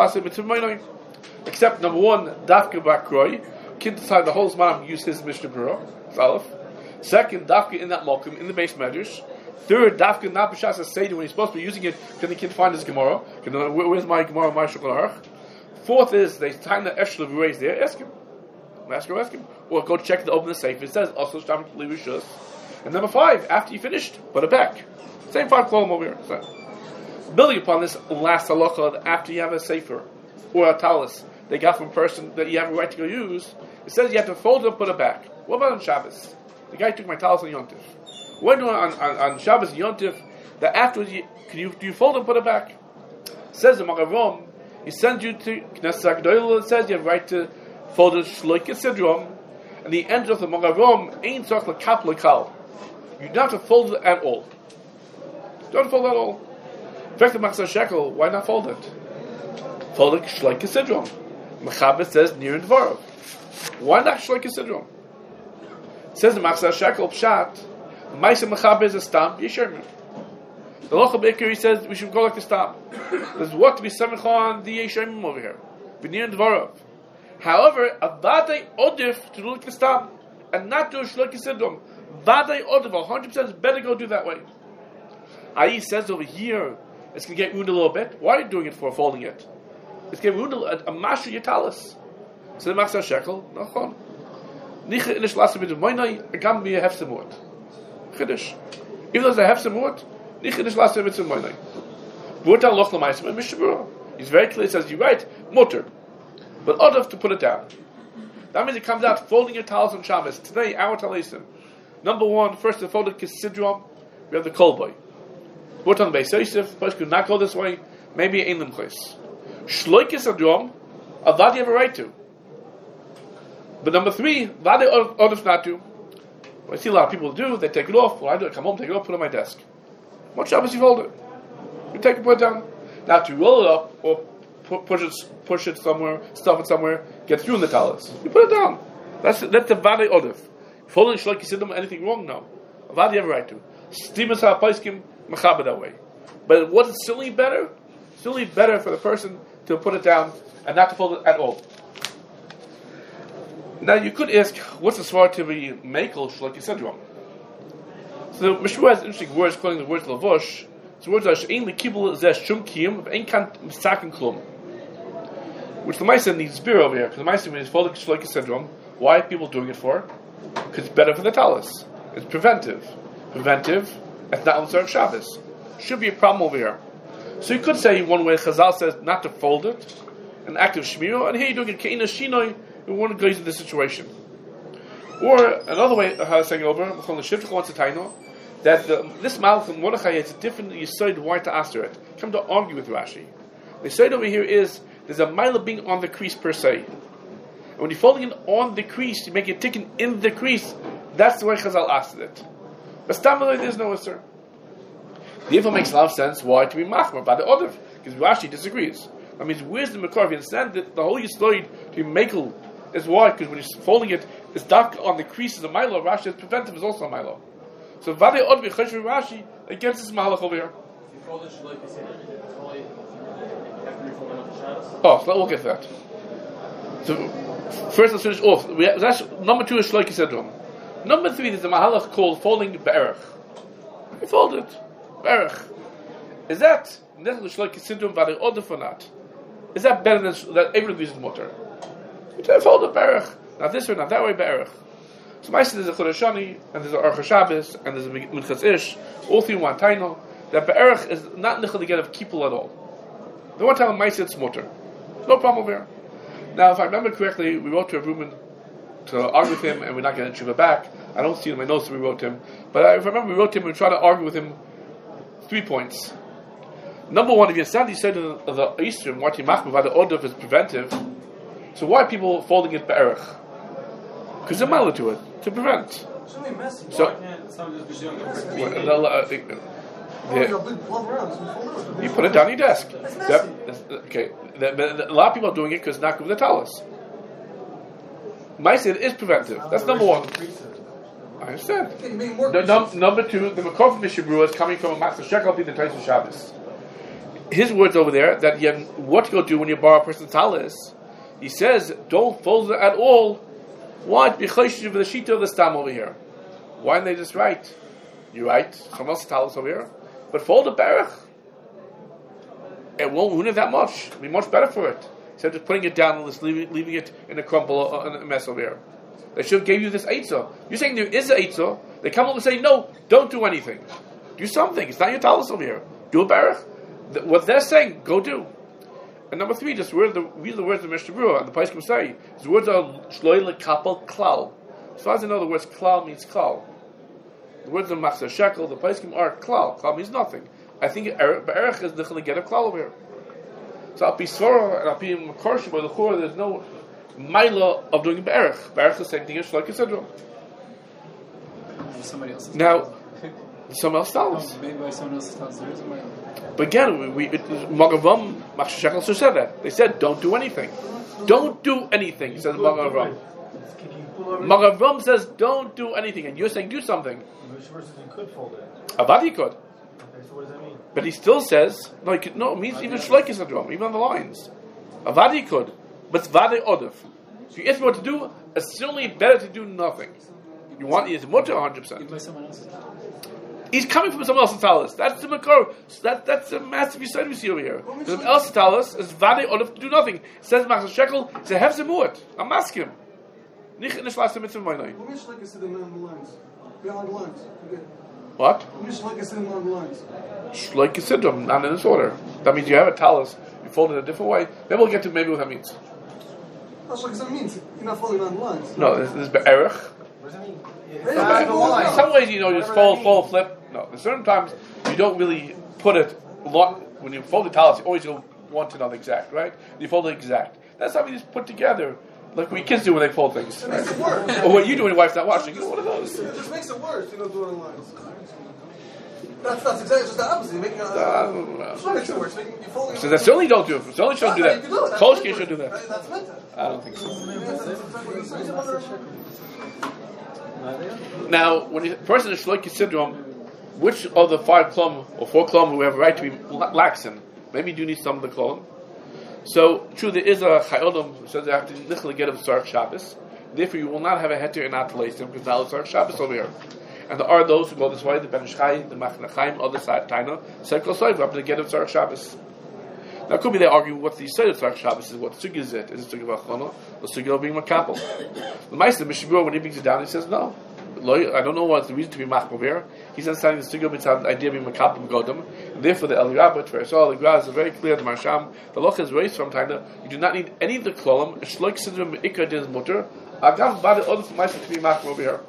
Except number one, dafka bakroi, kid decide the whole zman use his Mishnah Berurah, Aleph. Second, dafka in that mokum in the base measures. Third, dafka not b'shas seder when he's supposed to be using it because he can't find his Gemara. Where's my Gemara? My Shulchan Aruch. Fourth is they time the eshel of raise there. Ask him, ask him, ask him, or go check the open the safe. It says also shtam levishus. And number five, after you finished, put it back. Same five kolom over here. So, building upon this last halacha, after you have a sefer or a talis they got from a person that you have a right to go use, it says you have to fold it and put it back. What about on Shabbos? The guy took my talis on Yontif. When on, on, on Shabbos and Yontif, that afterwards, you, can you, do you fold it and put it back? It says the Magavom, he sends you to Knesset HaGedolah, it says you have a right to fold it Shloike Sidrom, and the end of the Magavom, Ein Tzarech L'Kap L'Kal. You don't have to fold it at all. You don't fold it at all. In fact, the Machzah Shekel, why not fold it? Fold it Shloike Sidrom. Mechaber says near in Dvarav. Why not Shloike Sidrom? It says the Machzah Shekel Pshat. The Ma'aseh Mechaber is a stam Yeshermin. The Locha Beker he says we should go like the stam. There's what to be samich on the Yeshermin over here. Be near in Dvarav. However, a Vadei Odif to do like the stam and not do a Shloike Sidrom. Vadei Odif, one hundred percent is better go do that way. Ayi says over here, it's going to get ruined a little bit. Why are you doing it for, folding it? It's going to ruin a, a masher your talis. So the Machzor Shekel, nachon. Nicha inish lasa b'du moinai, agam b'ya hefsemut. Chiddush. Even though it's a hefsemut, nicha inish lasa b'du moinai. V'urta loch l'maisem and mishabura. He's very clear, he says, you're right, mutter. But odav to put it down. That means it comes out folding your talis on Shabbos. Today, our talisim. Number one, first the folded kisidron, we have the kolboy. Put on Beis Yosef, first could not go this way, maybe ein limchos. Shloikis adrom, avad you have a right to. But number three, vade odav not to. What I see a lot of people do, they take it off. Well, I do it, come home, take it off, put it on my desk. What Shabbos you fold it? You take it, put it down. Now to roll it up, or pu- push it push it somewhere, stuff it somewhere, get through in the talis. You put it down. That's that's the vade odav. Folding shloikis adrom, anything wrong? No. Avad you have a right to. Stimas ha-paiskim, mechaber that way. But was it still better? Still better for the person to put it down and not to fold it at all. Now you could ask, what's the svar to be makel shloki syndrome? So Mishra has interesting words, quoting the words Lavush. The words are she'ein likibul zeh shum kiyum v'ein kan misaken klum. Which the Maisa needs beer over here, because the Maisa means folding shloki syndrome. Why are people doing it for? Because it's better for the talis. It's preventive. Preventive, it's not on Tzarech Shabbos. Should be a problem over here. So you could say one way Chazal says not to fold it, an act of shmiro, and here you're doing a keina shinoi, and one goes in this situation. Or another way how to say it over, that the, this Malach and Mordechai is a different yisoid why to answer it. Come to argue with Rashi. The yisoid over here is there's a mile being on the crease per se. And when you're folding it on the crease, you make it ticking in the crease. That's the way Chazal asked it. But Stamiloi, there's no answer. Therefore, makes a lot of sense why to be machmer by the other, because Rashi disagrees. That means where's the makor? If you understand that the whole yisoid to be makel is why, because when you're folding it, it's dark on the creases of Milo. Rashi says preventive is also Milo. So Vade Od B'Choshev Rashi against this Mahalach over here. Oh, so we'll get to that. So first, let's finish off. We have, that's number two is Shloki syndrome. Number three is the Mahalach called folding Be'erach. You fold it. Be'erach. Is that Nechel Shloki syndrome Vade Od or not? Is that better than that everyone uses motor? You fold it Be'erach. Not this way, not that way, Be'erach. So my there's a Chodeshani, and there's a Aruch Shabbos, and there's a Minchas Ish, all three in one taino. That Be'erach is not Nechel to get of Kippur at all. The one time on Maisa it's motor. No problem over here. Now, if I remember correctly, we wrote to a Ruben to argue with him, and we're not getting tshuva back. I don't see in my notes that we wrote to him, but if I remember, we wrote to him. We were trying to argue with him. Three points. Number one, if you understand, he said in the Eastern, what you machmer by the order is preventive. So why are people folding it be'erach? Because they're mallet to it to prevent. So you put it down your desk. That, okay, that, that, a lot of people are doing it because it's not good with the talis. My it is preventive. That's number one. I understand. The, num, number two, the Makov Mishabru is coming from a Machzor Shekel be the Tais of Shabbos. His words over there that you have what to go do when you borrow a person's talis. He says, don't fold it at all. Why? Because of the shita of the stam over here. Why aren't they just right? You're right. Someone else's talis over here. But fold it berach. It won't ruin it that much. It'll be much better for it. Instead of just putting it down and just leaving, leaving it in a crumple or in a mess over here. They should have gave you this eitzah. You're saying there is an eitzah. They come over and say, no, don't do anything. Do something. It's not your talis over here. Do a berach. What they're saying, go do. And number three, just read the, read the words of Mishnah Berurah, and the Poskim say, the words are shloi lekapel klal. As far as I know, the words klal means klal. The words of Machzor Shekel, the Poskim are klal. Klal means nothing. I think be'erach is the get of klal over here. So Al Pi Svara and Al Pi Makorsh by the Chor, there's no Maila of doing be'erach. Be'erach is the same thing as Shloki syndrome. Somebody else. Now, someone else tells. Oh, maybe by someone else's tells there is a Maila. But again, we, Magavam, Machzor Shekel also said that. They said, don't do anything. Don't do anything, says Magavam. Magavam says, don't do anything. And you're saying, do something. Which verses you could fold it? Avadi could. Okay, so what does that mean? But he still says, no, he could, no it means even Shloki syndrome, even on the lines. Avadi could. But it's Vade Odev. If you ask me what to do, it's certainly better to do nothing. You want, it's mutter one hundred percent. Even by someone else's. He's coming from someone else's talis. That's the makor. So that that's a massive yisod we see over here. Someone else's talis is vade olaf to do nothing. It says machzor shekel. It's a hefzer muat. I'm asking him. Nicht in the shlas mitzvah meinay. What? Shloik Sidrum, not in this order. That means you have a talis. You fold it a different way. Then we'll get to maybe what that means. That's what it means. You're not folding on the lines. No, this, this is be'erich. What does that mean? In some ways, you know, you just fold, fold, flip. No, there's certain times you don't really put it. Long, when you fold the talis, you always go one to another exact, right? You fold it exact. That's something you just put together, like what kids do when they fold things. It makes it worse. Or what you do when your wife's not watching. You know, one of those. It just makes it worse. You don't do it on lines. That's that's exactly just the opposite. You're making a, Uh, it's what makes it worse. Making, you're folding So that certainly don't do it. Certainly shouldn't do that. Kolshki should do that. That's meant to. I don't think so. That's Now, when a person is shloki syndrome, which of the five klum or four klum we have a right to be lax in? Maybe you do need some of the klum. So, true, there is a chayolim who says they have to literally get a Tzarech Shabbos. Therefore, you will not have a heter and not to lace them because now it's Tzarech Shabbos over here. And there are those who go this way, the Ben Ish Chai, the Machne Chaim, other side, Taina, said Kol Soiv, up to get a Tzarech Shabbos. Now, it could be they argue what the Yisrael of Tzarech Shabbos is, what sugi is it? Is it sugi of Achrono, or sugi of being Makapel? The Meister, Mishabur, when he brings it down, he says, no. I don't know what's the reason to be machmir here. He's understanding the sugi mitzvah, the idea of being makapel godam, and therefore the El Rabbit, Tversol, the Graz is very clear. The Marsham, the Loch is raised from Taina. You do not need any of the klolim. A shloik syndrome ikar dis mutter. Agav bad order for Meister to be machmir over here.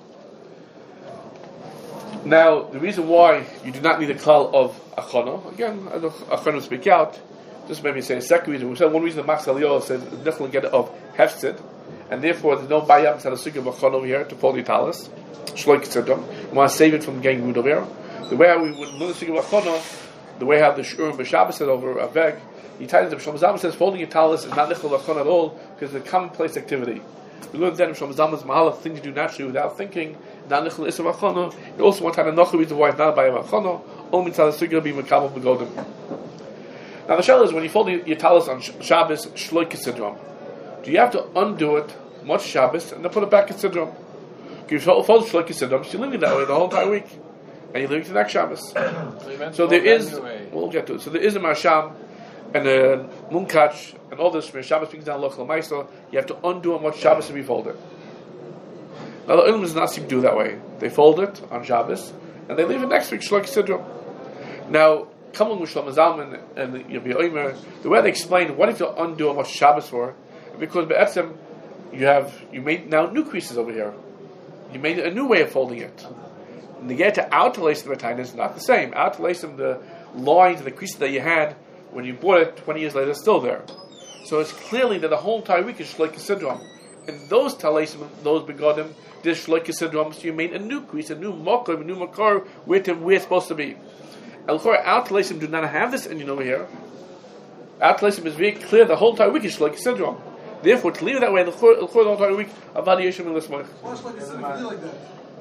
Now, the reason why you do not need a klal of achrono, again, I know achrono speak out. Just maybe say a second reason. We said one reason the Max Elio said the get of hefsid, and therefore there's no bayam to the sugi of achrono over here to fold the talis. Shloik syndrome. We want to save it from getting rid of here. The way how we would learn the sugi of achrono, the way how the Shurim B'Shabbos said over a veg, he ties it. Shlomo Zalman says folding a talis is not nichol achrono at all because it's a commonplace activity. We learned then from Shlomo Zalman's mahalach things you do naturally without thinking. Not nichol isur achrono. You also want to have another reason why it's not by achrono. Only mitzvah the sugi of being makabel b'godim. Now the shell is when you fold your talis on Shabbos shloik syndrome, do you have to undo it much Shabbos and then put it back in syndrome? You fold shloki syndrome, so you're living that way the whole entire week, and you're living to the next Shabbos. So, so there is, anyway. We'll get to it. So there is a Marsham and a Munkach and all this. When Shabbos brings down lochel meister, you have to undo it much Shabbos to be folded. Now the Ulam does not seem to do that way. They fold it on Shabbos and they leave it next week shloki syndrome. Now coming with Shlomo Zalman and Yabi Omer, the way they explain what if you undo it much Shabbos for, because be'etzem you have you made now new creases over here. You made a new way of folding it. And to get to out-to-lace the Taina is not the same. Out-to-lace them, the lines and the creases that you had when you bought it twenty years later is still there. So it's clearly that the whole entire week is shloika syndrome. And those talasim, those begodim, this shloika syndrome, so you made a new crease, a new mokker, a new makar, where, to, where it's supposed to be. Al-Khor, out-to-lace do not have this engine over here. Out-to-lace is very clear the whole entire week is shloika syndrome. Therefore, to leave it that way, the whole entire week, evaluation will listen. Why is like a symbol like that?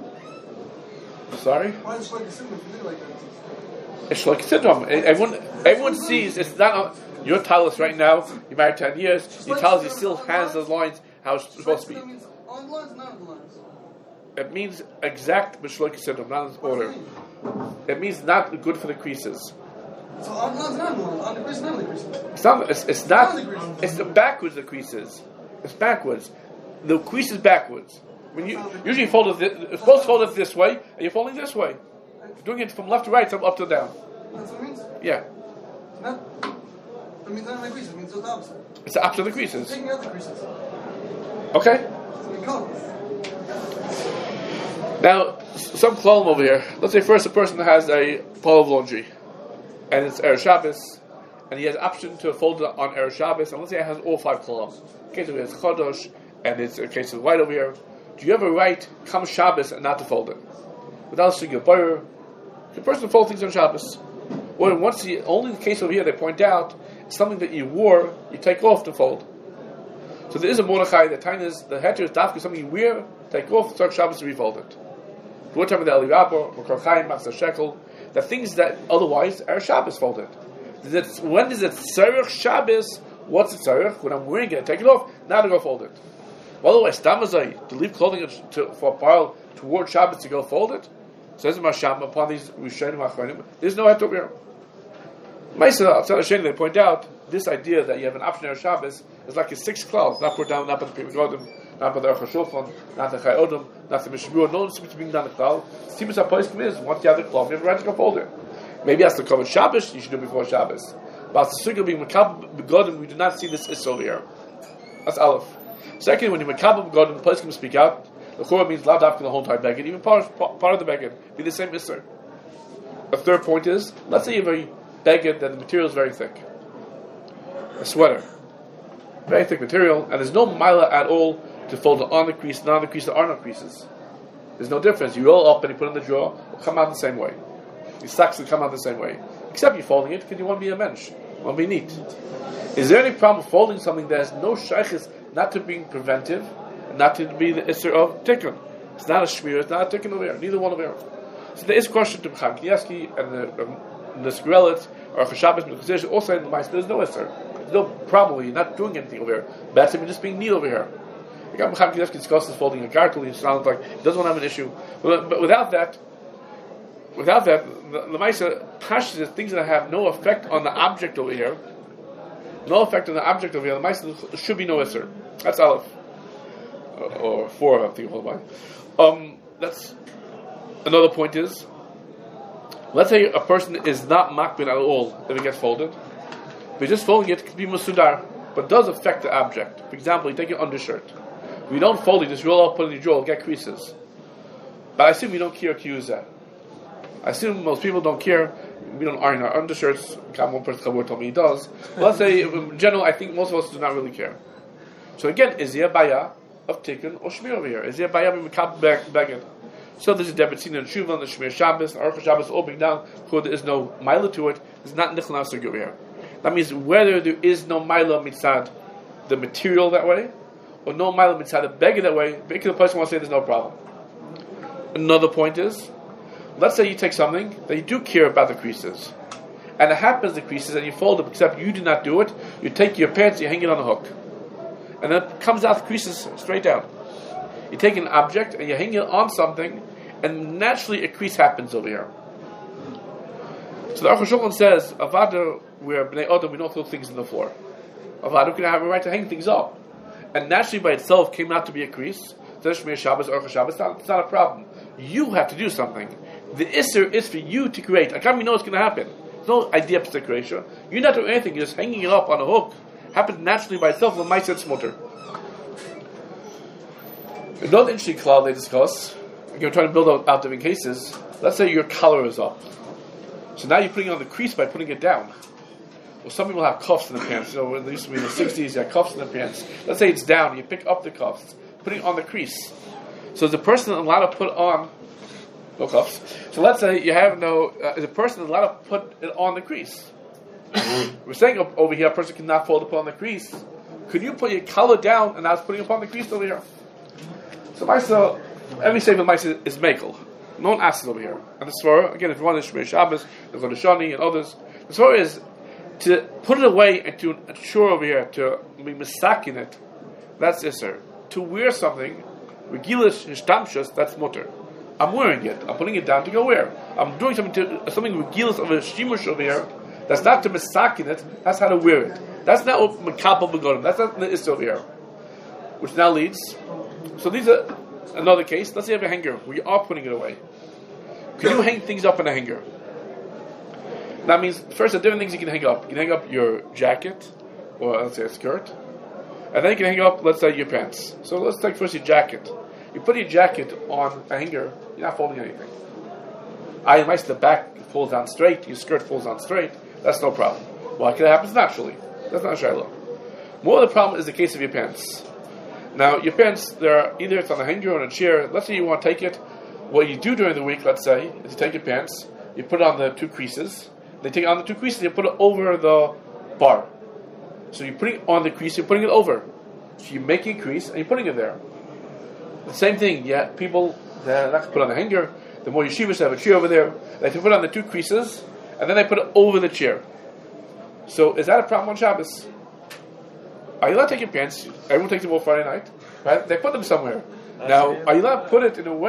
Sorry? Why is like a symbol like that? It's like syndrome. Everyone, everyone sees it's not a, your talis right now. You're married ten years. Your talis still has the lines how it's supposed to be. Means on the lines, not on the lines. It means exact b'shloika syndrome, not in order. It means not good for the creases. So on the lines, not on the lines. On the creases, not on the creases. It's not. It's, it's not. It's the backwards. The creases. It's backwards. The crease is backwards. When you usually fold it, it's supposed to fold it this way, and you're folding this way. You're doing it from left to right, so up to down. That's what it means. Yeah. Not. It means not on the creases. It means it's the opposite. It's the opposite of the creases. Taking out the creases. Okay. Now, some klal over here. Let's say first a person has a pile of laundry, and it's Erev Shabbos, and he has option to fold it on Erev Shabbos, and let's say it has all five klalim. In case of it has Chodosh, and it's a case of white over here. Do you have a right come Shabbos and not to fold it? Without seeing a buyer, the person folds things on Shabbos. Or once the only the case over here they point out is something that you wore, you take off to fold. So there is a Mordechai, the time is the heter is dafka something you wear, take off, start Shabbos to refold it. We're talking about the Elirabah, Makar Chaim, Machzor Shekel, the things that otherwise are Shabbos folded. Does it, when is it Tzarech Shabbos? What's it Tzarech? When I'm wearing it, take it off, now to go fold it. Otherwise, Tamazai, to leave clothing to, for a pile toward Shabbos to go fold it, Says Masham upon these Rishonim Achronim, there's no heter over here. Ma'isa, outside of Sheni, they point out this idea that you have an option on Shabbos is like a six clouds, not put down, not by the Pri Megadim, not by the Aruch HaShulchan, not the Chai Odom, not the Mishmur. No one seems to be down the cloud. Timus HaPoskim is once you have the cloth, you have a right to go fold it. Maybe that's the cover Shabbos. You should do it before Shabbos. But the Sugya being Makab Begodim, we do not see this is over here. That's Aleph. Second, when you Makab Begodim, the Poskim speak out. The Chorah means loud after the whole entire beged, even part, part of the beged, be the same Isser. A third point is, let's say you have a beged that the material is very thick. A sweater. Very thick material, and there's no mila at all to fold it on the crease, not on the crease, there are no creases. There's no difference. You roll up and you put it in the drawer, it will come out the same way. Your socks will come out the same way. Except you're folding it because you want to be a mensch. You want to be neat. Is there any problem with folding something that has no shaykhis, not to being preventive, not to be the Isser of Tikkun? It's not a shmir, it's not a Tikkun over here, neither one over here. So there is a question to B'cham Knievsky and the, um, the Skrelit, or Chashabas, Mekuzeh, also in the Ma'is, there's no Isser. There's no problem, you're not doing anything over here. Bad you're just being neat over here. You got B'cham Knievsky discusses folding a gartel, he sounds like he doesn't want to have an issue. But, but without that, without that, the, the Ma'isa Pashas is things that have no effect on the object over here. No effect on the object over here. The Ma'isa should be no Isser. That's Aleph. Or four, I think, hold on. Um, that's another point is, let's say a person is not makbid at all if it gets folded, but just folding it could be musudar, but does affect the object. For example, you take your undershirt. If you don't fold it, just roll up, put it in your drawer, get creases. But I assume you don't care to use that. I assume most people don't care. We don't iron our undershirts. One person told me he does. But let's say, in general, I think most of us do not really care. So again, is there baya of Tikkun or Shmir over here? Is there baya of Mekab Beged? So there's a Debetzin and Shuva, the Shmir Shabbos, Aruch Shabbos all being down, so there is no Mila to it. It's not Nichel Nasur over here. That means whether there is no Mila mitzad the material that way, or no Mila mitzad the Beged that way, the person wants to say there's no problem. Another point is, let's say you take something that you do care about the creases, and it happens the creases and you fold them, except you do not do it. You take your pants, you hang it on a hook, and then it comes out the creases straight down. You take an object and you hang it on something, and naturally a crease happens over here. So the Aruch HaShulchan says, Avada, where Bnei Adam, we don't throw things on the floor. Avada can have a right to hang things up, and naturally by itself came out to be a crease. Shmir Shabbos, Aruch Shabbos, it's not a problem. You have to do something. The Isser is for you to create. Like, how many know it's going to happen? There's no idea of creation. You're not doing anything. You're just hanging it up on a hook. Happens naturally by itself. The mice it's mutter. Another interesting cloud they discuss. Again, we're trying to build out, out different cases. Let's say your collar is up. So now you're putting it on the crease by putting it down. Well, some people have cuffs in the pants. You know, there used to be in the sixties, you had cuffs in the pants. Let's say it's down. You pick up the cuffs, putting it on the crease. So is the person allowed to put on no cuffs? So let's say you have no. Uh, is a person allowed to put it on the crease? We're saying over here, a person cannot fold it put on the crease. Could you put your collar down and I was putting it upon the crease over here? So Maisa, every statement Maisa is mekel. No one asks it over here. And the Svara, again, if you want to Shmir Shabbos, the Chodeshani and others, the Svara is to put it away and to ensure over here to be misakin it. That's Isser. To wear something, Regilish Hishtamshus, that's mutter. I'm wearing it. I'm putting it down to go wear. I'm doing something to something Regilish of a Shimush over here. That's not to misakin it. That's how to wear it. That's not what Makapal Begodim. That's not the Isser over here. Which now leads. So these are another case. Let's say you have a hanger. We are putting it away. Can you hang things up in a hanger? That means first, there are different things you can hang up. You can hang up your jacket, or let's say a skirt. And then you can hang up, let's say, your pants. So let's take first your jacket. You put your jacket on a hanger, you're not folding anything. I might the back falls down straight, your skirt falls down straight, that's no problem. Why? Because it happens naturally. That's not Shiloh. More of the problem is the case of your pants. Now, your pants, they're either it's on a hanger or on a chair. Let's say you want to take it. What you do during the week, let's say, is you take your pants, you put it on the two creases. They take it on the two creases, you put it over the bar. So you're putting it on the crease, you're putting it over. So you're making a crease and you're putting it there. The same thing, yeah, people, they're not going to put it on the hanger. The more yeshivas have a chair over there, they can put it on the two creases, and then they put it over the chair. So is that a problem on Shabbos? Are you allowed to take your pants? Everyone takes them off Friday night, right? They put them somewhere. Now, are you allowed to put it in a way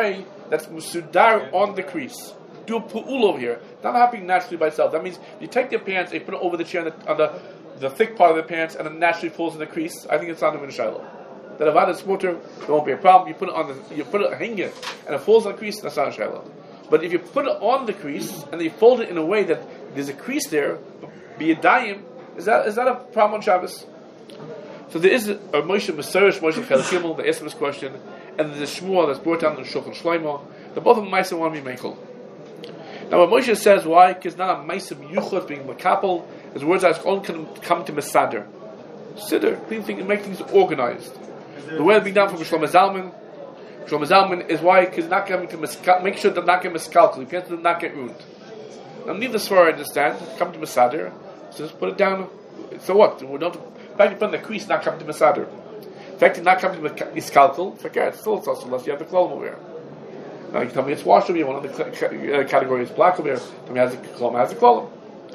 that's musudar on the crease. Do a pu'ul over here. Not happening naturally by itself. That means you take the pants and you put it over the chair on the, on the, the thick part of the pants and it naturally falls in the crease. I think it's not even a shiloh. That if I had a smutter, there won't be a problem. You put it on the, you put it, hang it, and it falls on the crease, that's not a shiloh. But if you put it on the crease and you fold it in a way that there's a crease there, be a dayim, is that is that a problem on Shabbos? So there is a Moshe Maserish, Moshe Chelakimel, the asked this question, and there's a Shmuel that's brought down in Shulchan Shlomo. The both of them Maisa want to be Meichel. Now what Moshe says, why? Because not a Maisa Yuchot being Makapel, his words are only can come to Mesader. Siddur, clean things, make things organized. The way being done from Shlomo Zalman, Shlomo Zalman is why, because not coming to miska- make sure that not get miscalculated, you can't not get ruined. Now neither Svara understand, come to Mesader, so just put it down. So what? We don't. In fact, you put in the crease, not come to Mesader. In fact, not come to miscalculate, forget it. Still, it's also unless you have the klolum over here. Now you tell me it's washed over here. One of the uh, categories is black over here. Tell me has the klolum, has the klolum.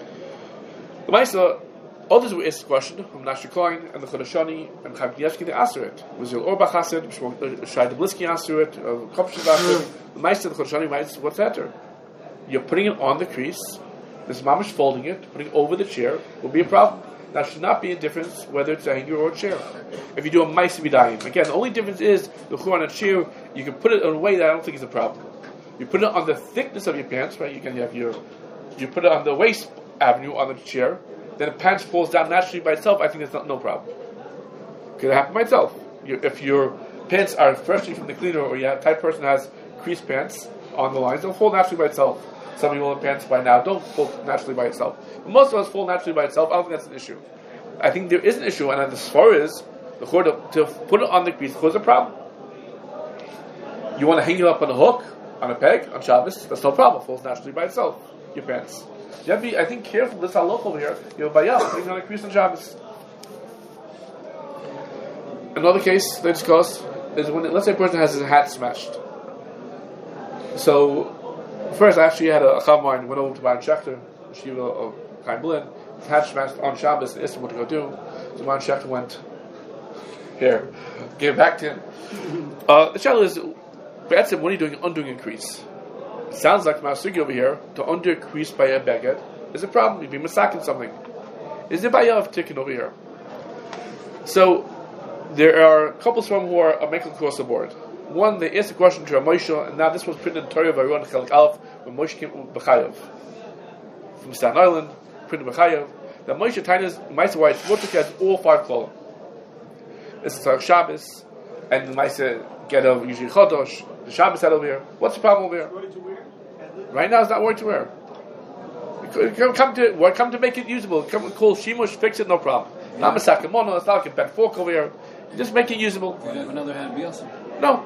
The Maisa, others were asked the question from Nashir Coin and the Chodashani and Chaim Knievsky. They answered it. Was Zil Orbach asked it? Shai Debliski answered it. Kopshik answered it. The Maisa, the Chodashani writes, what's that there? You're putting it on the crease. This mamish folding it, putting it over the chair will be a problem. Now, should not be a difference whether it's a hanger or a chair. If you do a Maisa B'dayim, again, the only difference is the chur on a chair. You can put it in a way that I don't think is a problem. You put it on the thickness of your pants, right? You can have your, you put it on the waist avenue on the chair. Then the pants falls down naturally by itself. I think that's not no problem. Could happen by itself. You, if your pants are freshly from the cleaner, or your type person has creased pants on the lines, they'll fall naturally by itself. Some people in pants by now don't fall naturally by itself. But most of us fall naturally by itself. I don't think that's an issue. I think there is an issue, and as far as the chur to, to put it on the crease, there's a problem. You want to hang it up on a hook, on a peg, on Shabbos, that's no problem. It falls naturally by itself, your pants. You have to be, I think, careful. This halach over here, you have bayah, hanging on a crease on Shabbos. Another case they discussed is when, let's say a person has his hat smashed. So, first, I actually had a, a chav of mine went over to Baron Schechter, Shiva of Chaim Blin, his hat smashed on Shabbos, and asked him what to go do. So Baron Schechter went, here, gave it back to him. Uh, the challenge is, Be'etzim, what are you doing undoing a crease? It sounds like Masugi over here, to undo a crease by a beged is a problem. You'd be masaking something. Is there bayah of tikkun over here? So, there are couples from who are making across the board. One, they asked a question to Moshe, and now this was printed in Torah of Aaron Chelik Aleph when Moshe came with Bechayev from Staten Island, printed Bechayev. That Moshe Tainas Ma'aser White Motuk has all five klolim. This is like Shabbos, and the Ma'aser get over usually Chodosh. The Shabbos had over here. What's the problem over here? Right now, it's not worried to wear. Come, come to what? Come to make it usable. Come call Shimush, fix it, no problem. Not Masaka Mono. It's not like a bent fork over here. Just make it usable. You have another hand, be awesome. No.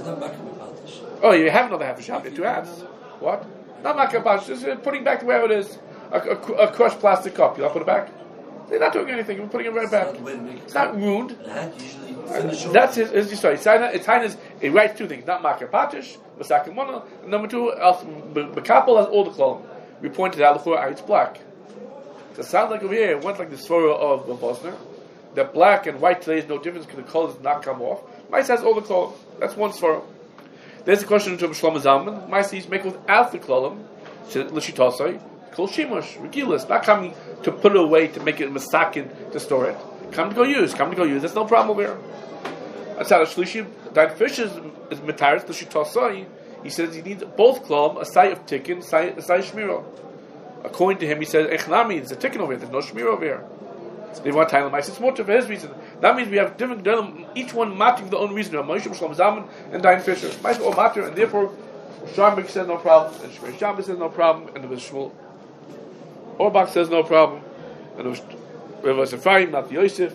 Oh, you have another half a shop. You have two hands. What? Not makabash. Just putting back where it is. A, a, a crushed plastic cup. You'll put it back. They're not doing anything. You're putting it right back. It's not ruined. That's his. his sorry. It's Hainas. It writes two things. Not makapatish, masaka mono. Number two, Bekapel has all the clothing. We pointed out the it's black. So it sounds like over here it went like the svara of Bosner. That black and white today is no difference because the colors did not come off. Mice has all the clothing. That's one svara. There's a question to Shlomo Zalman. Mice he's make without the clothing. L'shitosai. Kol shimush, regilas, not coming to put it away to make it masakin to store it. Come to go use, come to go use. There's no problem over here. That's how the shlishi. That fish is is mitaris l'shitosai. He says he needs both klom, a side of tikkun, a side shmiro. According to him, he says echnami. There's a tikkun over here. There's no shmiro over here. So they want to tell him. I said it's more for his reason. That means we have different. Each one matching their own reason. Moshe Shlomo Zalman and Dayan Fisher. Moshe all matter, and therefore Sharmbek says no problem, and Shmei Shabbos says no problem, and there was Shmuel Orbach says no problem, and there was Ephraim, not the Yosef.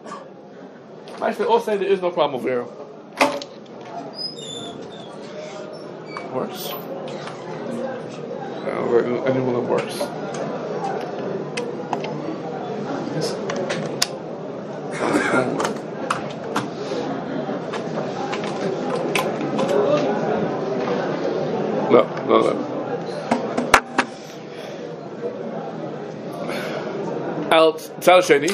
Moshe all say there is no problem over here. Works. Uh, anyone that works. No, no, no. Al Tzal Sheni.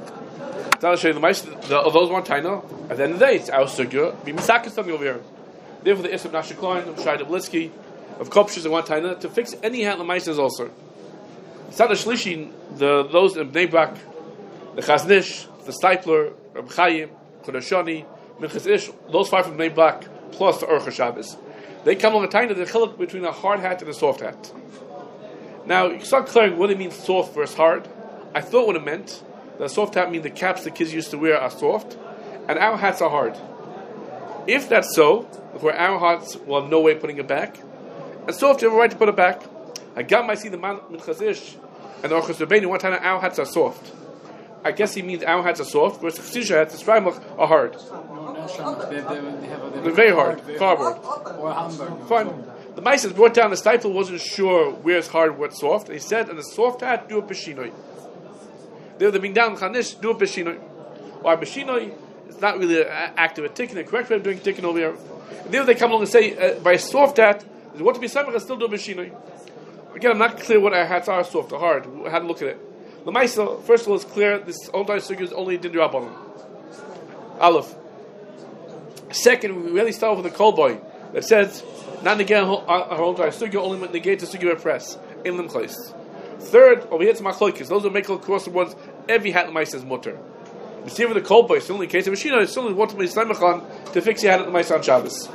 Tzal Sheni. The those one taina. At the end of the day, it's our sugya. Be misakis something over here. Therefore, the Isra of Nasha Klein, of Shai Dablitsky, of Kopshis and one Taina, to fix any hat Lamaisa is also. Sada Shlishi, the those in Bnei Brak, the Chaznish, the Stipler, Reb Chaim, Chodashani, Minchas Ish, those five from Bnei Brak, plus the Orcha Shabbos. They come along a Taina, the chiluk between a hard hat and a soft hat. Now, you start clearing what it means soft versus hard. I thought what it meant. The soft hat means the caps the kids used to wear are soft, and our hats are hard. If that's so, where our hats will have no way of putting it back, and soft, you have a right to put it back. I got my see the man Minchas Ish and the Orchos Rabbeinu, one time our hats are soft. I guess he means our hats are soft, whereas the Chesisha hats, the Streimelach, are hard. No, no, Shamach. They, they, they have a, They're very hard, cardboard. Or Hamburg. Fine. The Mises brought down the Stifel wasn't sure where's hard, where's soft, and he said, in a soft hat, do a Peshinoi. They were being down in Chanish, do a Peshinoi. Or Peshinoi, it's not really an act of a tikkun, a correct way of doing tikkun over here. And then they come along and say, uh, by a soft hat, what to be Samach, still do a Peshinoi. Again, I'm not clear what our hats are, soft or hard. How to look at it. The Maisa, first of all, it's clear this old Sugi is only Din Rabbanon. Aleph. Second, we really start with the Kol Boy that says, not negate our own Sugi, only negate the Sugi press in Lim Chais. Third, over here it's Machlokes. Those who make across the ones, every hat Maisa is mutter. You see with the Kol Boy, it's only in case of Mashina, it's only what to be Slimachan to fix your hat at the Maisa on Shabbos.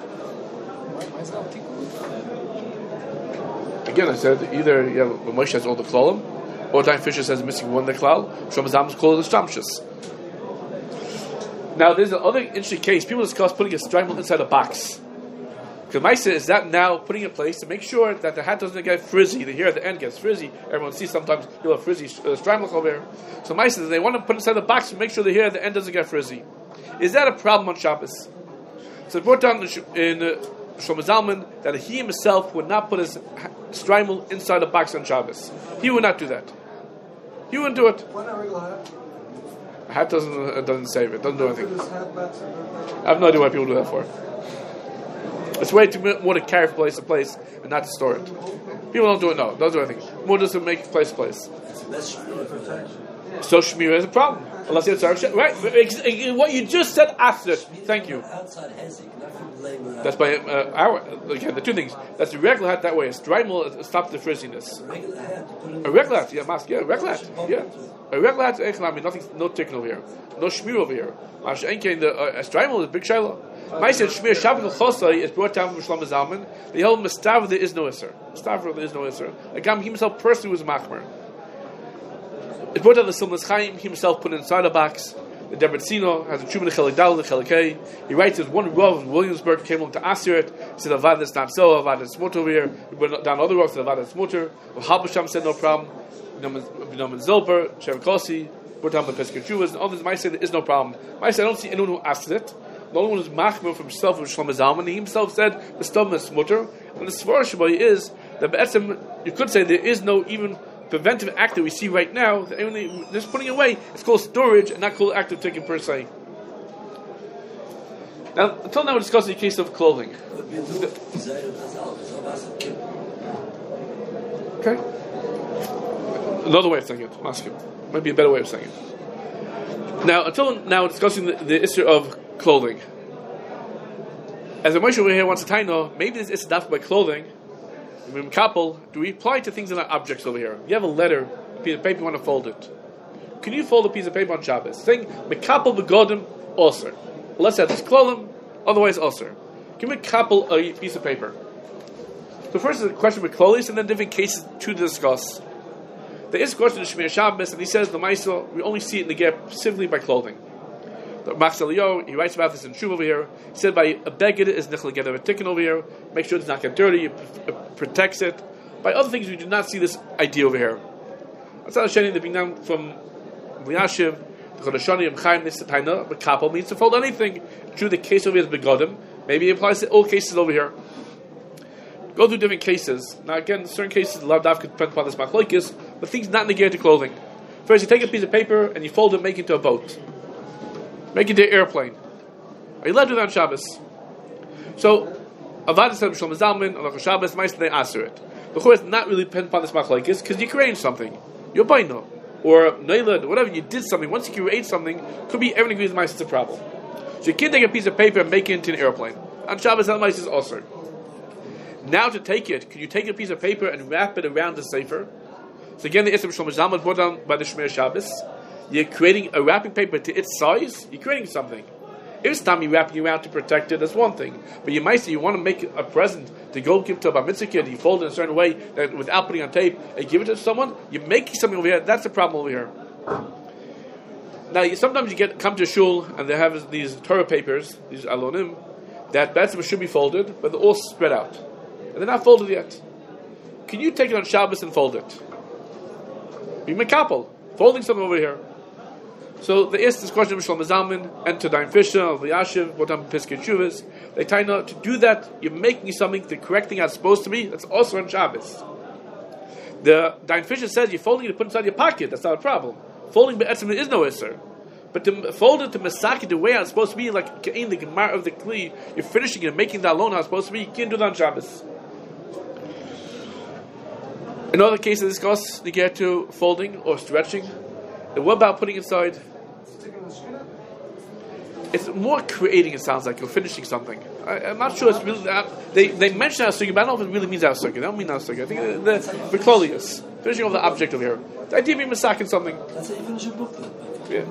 Again, I said either yeah, Moshe has all the klalim, or Time Fisher says missing one the klal. Shomazam's called the stramshus. Now, there's another interesting case. People discuss putting a strimel inside a box. Because Maisa is that now putting in place to make sure that the hat doesn't get frizzy. The hair at the end gets frizzy. Everyone sees sometimes you'll have frizzy uh, strimel over here. So Maisa, they want to put it inside the box to make sure the hair at the end doesn't get frizzy. Is that a problem on Shabbos? So it brought down in. Uh, Shlomo Zalman that he himself would not put his strimel inside a box on Shabbos. He would not do that. He wouldn't do it. Why not regular hat? A hat doesn't uh, doesn't save it. Doesn't do anything. This hat backs and I have no idea why people do that for. It's way too more to carry from place to place and not to store it. People don't do it. No, don't do anything. More just to make place to place. So Shmira is a problem. Unless you have right. What you just said after. Thank you. That's by uh, our again the two things. That's the regular hat that way. A strimel stops the frizziness. A regular hat, yeah, mask, yeah, a regular hat, yeah. A regular hat, I mean, nothing, no tikkun over here, no shmir over here. The uh, a strimel is a big shiloh. My said shmir shabbat l'chosai is brought down from Shlomo Zalman. The whole mistav there is no iser. Mistav there is no iser. Agam himself personally was machmer. It's brought down the Silmas Chaim himself put inside a box. The Debretzino has a Chubin Chelik Dal, the Chelik. He writes that one Rav in Williamsburg came along to answer it. He said, Avad is not so, Avad is mutter over here. He went down other Ravs, said, Avad is mutter. Habasham said, no problem. Binomen Zilber, Sherikosi, brought down by Pesach Chuvas, and others might say there is no problem. Might say, I don't see anyone who asks it. The only one who's machmir from himself from Shlomo Zalman. He himself said, the stomach is mutter. And the Svar Shabbai is that Be'etzem, you could say there is no even preventive act that we see right now, only just putting away, it's called storage and not called active taking per se. Now, until now we're discussing the case of clothing. Okay? Another way of saying it, ask you. Might be a better way of saying it. Now, until now we're discussing the, the issue of clothing. As a Moshe over here wants to tie know, maybe this is enough by clothing. Couple, do we apply to things that are objects over here? You have a letter, a piece of paper, you want to fold it. Can you fold a piece of paper on Shabbos? Saying, Mekapel begodim, osir. Let's have this clothing, otherwise osir. Can we couple a piece of paper? So first is a question with clothes, and then different cases to discuss. There is a question of Shemir Shabbos, and he says, the Maisel, we only see it in the gap specifically by clothing. The Machzeliyo, he writes about this in Shuv over here. He said by a beged is nichel get a tikkun over here. Make sure it does not get dirty, it protects it. By other things, we do not see this idea over here. That's how Shani, the Binam from V'yashiv, the Chodashani, and Chaim, this taina, but kapel means to fold anything. True, the case over here is begodim. Maybe it applies to all cases over here. Go through different cases. Now again, certain cases, love daf could depend upon this machlokes, but things not negated to clothing. First, you take a piece of paper and you fold it, make it into a boat. Make it into an airplane. Are you allowed to do that on Shabbos? So, Avad said Shlomo Zalman, on Shabbos, Ma'aseh they answer it. The Chor is not really dependent upon this machlokes because you create something. You're baino. Or Neilad, whatever, you did something. Once you create something, could be everything agrees Ma'aseh it's a problem. So you can't take a piece of paper and make it into an airplane. On Shabbos, Elamais is also. Now to take it, can you take a piece of paper and wrap it around the sefer? So again, the Isra B'Shalom Zalman brought down by the Shmer Shabbos. You're creating a wrapping paper to its size. You're creating something. If it's time you're wrapping around to protect it, that's one thing. But you might say you want to make a present to go give to a bar mitzvah kid. You fold it in a certain way that without putting on tape and give it to someone. You're making something over here. That's the problem over here. Now, you, sometimes you get come to shul and they have these Torah papers, these alonim, that that's should be folded, but they're all spread out. And they're not folded yet. Can you take it on Shabbos and fold it? Be mekapel, folding something over here. So they asked this question of Shlomo Zalman and to Dayan Fisher, the Yashiv, what time Piskei Teshuvos. They tell you to do that, you're making something the correct thing how it's supposed to be, that's also on Shabbos. The Dayan Fisher says you're folding it to put inside your pocket, that's not a problem. Folding be'etzim is no isser. But to fold it to masaki the way how it's supposed to be, like in the Gemara of the Kli, you're finishing it, making that alone how it's supposed to be, you can't do that on Shabbos. In other cases, discuss the get to folding or stretching. And what about putting inside? It's more creating, it sounds like, you're finishing something. I, I'm not sure it's really that. They, they mention Asugya, but I don't know if it really means Asugya. They don't mean Asugya. I think the Vicolius, finishing off the object over here. The idea of being masaking something. That's how you finish a book then. Yeah.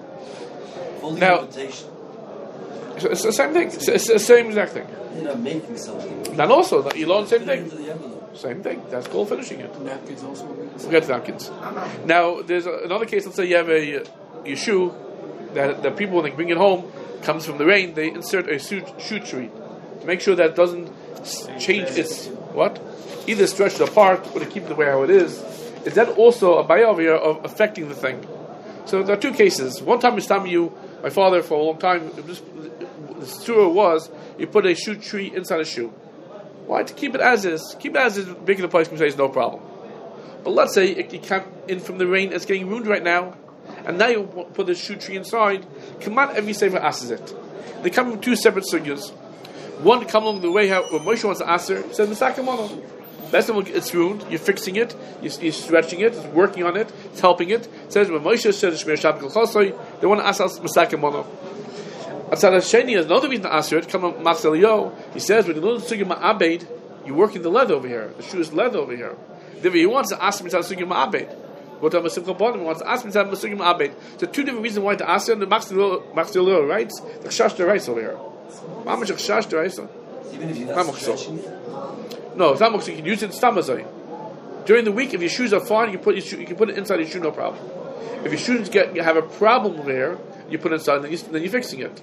Folding Now, invitation. It's, it's the same thing. It's, it's the same exact thing. You're not making something. And also, you learn the same thing. Into the envelope. Same thing. That's called finishing it. Napkins also. We'll get to napkins. Now, there's a, another case. Let's say you have a, a shoe that that people, when they bring it home, comes from the rain. They insert a shoe, shoe tree to make sure that it doesn't s- change its what, either stretch it apart or to keep it the way how it is. Is that also a bayah over here of affecting the thing? So there are two cases. One time, it's time you, my father, for a long time, it was, the surah was you put a shoe tree inside a shoe. Why? To keep it as is. Keep it as is. Big in the place can say it's no problem. But let's say it, it came in from the rain. It's getting ruined right now, and now you put the shoe tree inside. Come on, every sefer asks it. They come from two separate sugyas. One come along the way how when Moshe wants to ask her, he says the sakamono. That's when it's ruined. You're fixing it. You're, you're stretching it. It's working on it. It's helping it. It says when Moshe says Shmir Shabbat Kol Chosoi, they want to ask us masakamono. Atzad Hasheni is another reason to answer it. Come on, Machzeliyo. He says when you learn the sugya ma'abed, you're working the leather over here. The shoe is leather over here. Therefore, he wants to ask me to sugya ma'abed. What I'm a simple bottom. He wants to ask me to sugya ma'abed. So two different reasons why to ask him. The Machzeliyo writes, the Chashta writes over here. How much Chashta writes? Even if you're not stretching it? No, it's not much. You can use it in stamazai. During the week, if your shoes are fine, you can put your shoe, you can put it inside your shoe, no problem. If your shoes get you have a problem over here, you put it inside, then, you, then you're fixing it.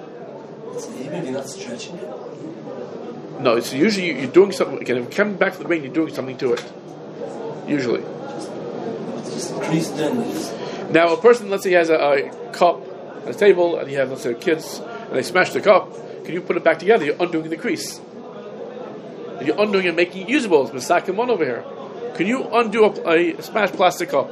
So even if you're not stretching it? No, it's usually you're doing something. Again, if you come back from the rain, you're doing something to it. Usually. It's just increased then. Now, a person, let's say, he has a, a cup on a table, and you have, let's say, kids, and they smash the cup. Can you put it back together? You're undoing the crease. And you're undoing and making it usable. It's Masakim one over here. Can you undo a, a smashed plastic cup?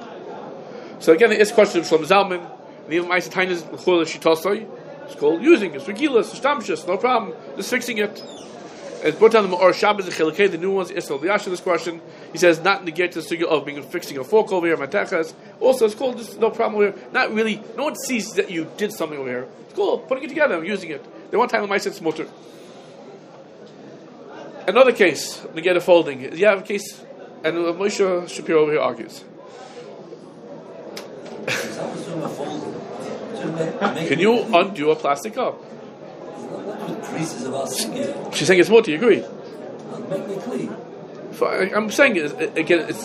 So again, it's a question of Shlomo Zalman. And even Ma'aseh Tainis L'chol Shitosoi. It's called using. It's regilas. It's stamshus. No problem. Just fixing it. It's brought down the Ma'or Shabbos the Chilukei, the new ones. Isel Liyash this question. He says not negate the sugya of being fixing a fork over here, matechas. Also, it's called just no problem over here. Not really. No one sees that you did something over here. It's cool. Putting it together and using it. They want time the Ma'aseh Smutter. Another case, negate a folding. You have a case, and Moshe Shapiro over here argues. Can you undo a plastic cup? She's saying it's more. Do you agree? Make me clean. I'm saying it, again. It's,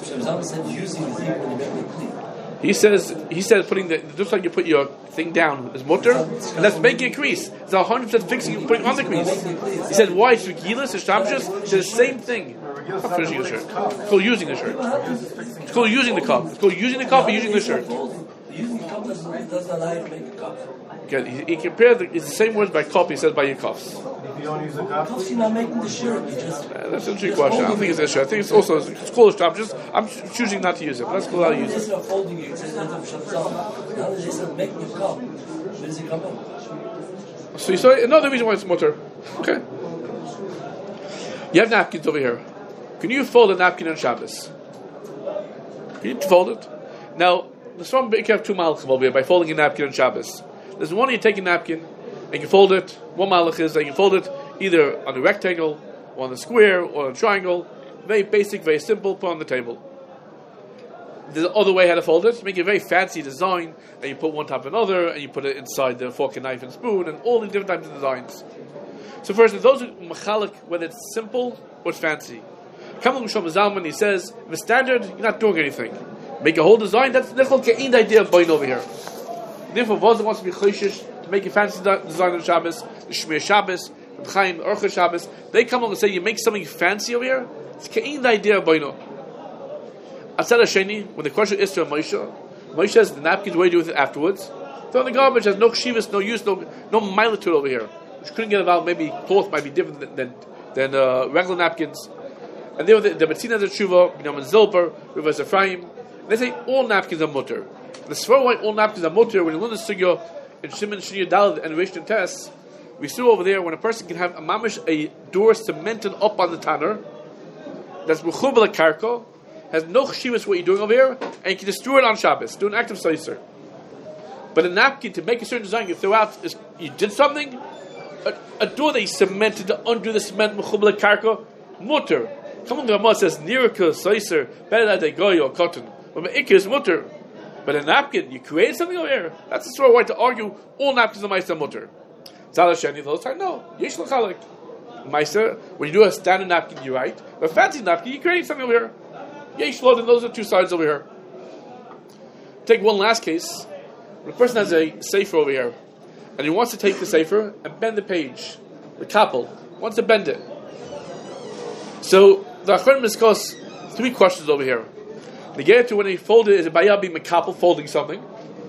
he says he says putting the just like you put your thing down is mutter, and that's making a crease. It's a hundred percent fixing and putting on the crease. He said why? It's regilas, it's stamshus. It's the same thing. Not finishing the shirt. It's called using the shirt. It's called using the cup. It's called using the cup and using the shirt. Using the cup doesn't allow you to make a cup. Okay, he, he compared the, it's the same words by cup. He says by your cuffs. If you don't use a cup, Cups, you're not making the shirt. You just Uh, that's a trick question. I don't think it's a shirt. I think it's also it's called a strap. Just I'm choosing not to use it. But that's cool. I'll use it. Instead of folding it, it says end up shut Now they said making a cup. Where does it come from? So you saw another reason why it's mutter. Okay. You have napkins over here. Can you fold a napkin on Shabbos? Can you fold it? Now, there's one big have two malachim over here by folding a napkin on Shabbos. There's one you take a napkin and you fold it. One malach is that you fold it either on a rectangle, or on a square, or on a triangle. Very basic, very simple, put on the table. There's another way how to fold it. You make a very fancy design, and you put one top of another, and you put it inside the fork and knife and spoon, and all the different types of designs. So first, those are machalik, whether it's simple or it's fancy. Kamal Mishom Zalman, he says, if it's standard, you're not doing anything. Make a whole design, that's the idea of buying over here. Therefore, Voz wants to be choishish, to make a fancy design on Shabbos, the Shmir Shabbos, the Chaim, Orcha Shabbos, they come along and say, you make something fancy over here, it's kein the idea of buying. Atzad Hasheni, when the question is to Moshe, Moshe says the napkins, what do you do with it afterwards? Throw in the garbage, has no shivas, no use, no no mileage to it over here. Which couldn't get about, maybe cloth might be different than than, than uh, regular napkins. And there were the, the Betzina Zetshuva, Binyamin Zilber, Rivers Ephraim. They say all napkins are mutter. The Svar why all napkins are mutter, when you learn the sugya in Shimon Shniyah Daled and Rish and Tess, we saw over there when a person can have a mamish, a door cemented up on the tanner, that's Mechubal Karko, has no chshivas what you're doing over here, and you can destroy it on Shabbos, do an act of seiser. But a napkin, to make a certain design, you throw out, is, you did something, a, a door that you cemented under the cement, Mechubal Karko, mutter. Come on, the Ramah says, Nirika, seiser, better than they go, or cotton. But my ikka is mutter. But a napkin, you created something over here. That's the story why to argue all napkins are Meister mutter. Zala Sheni, those time, no. Yesh l'chalik. Meister, when you do a standard napkin, you're right. But a fancy napkin, you create something over here. Yesh lo, and those are two sides over here. Take one last case. When a person has a sefer over here, and he wants to take the sefer and bend the page. The kappel wants to bend it. So, the Achronim discuss three questions over here. The get to when he folded is a bayabi mekapel, folding something.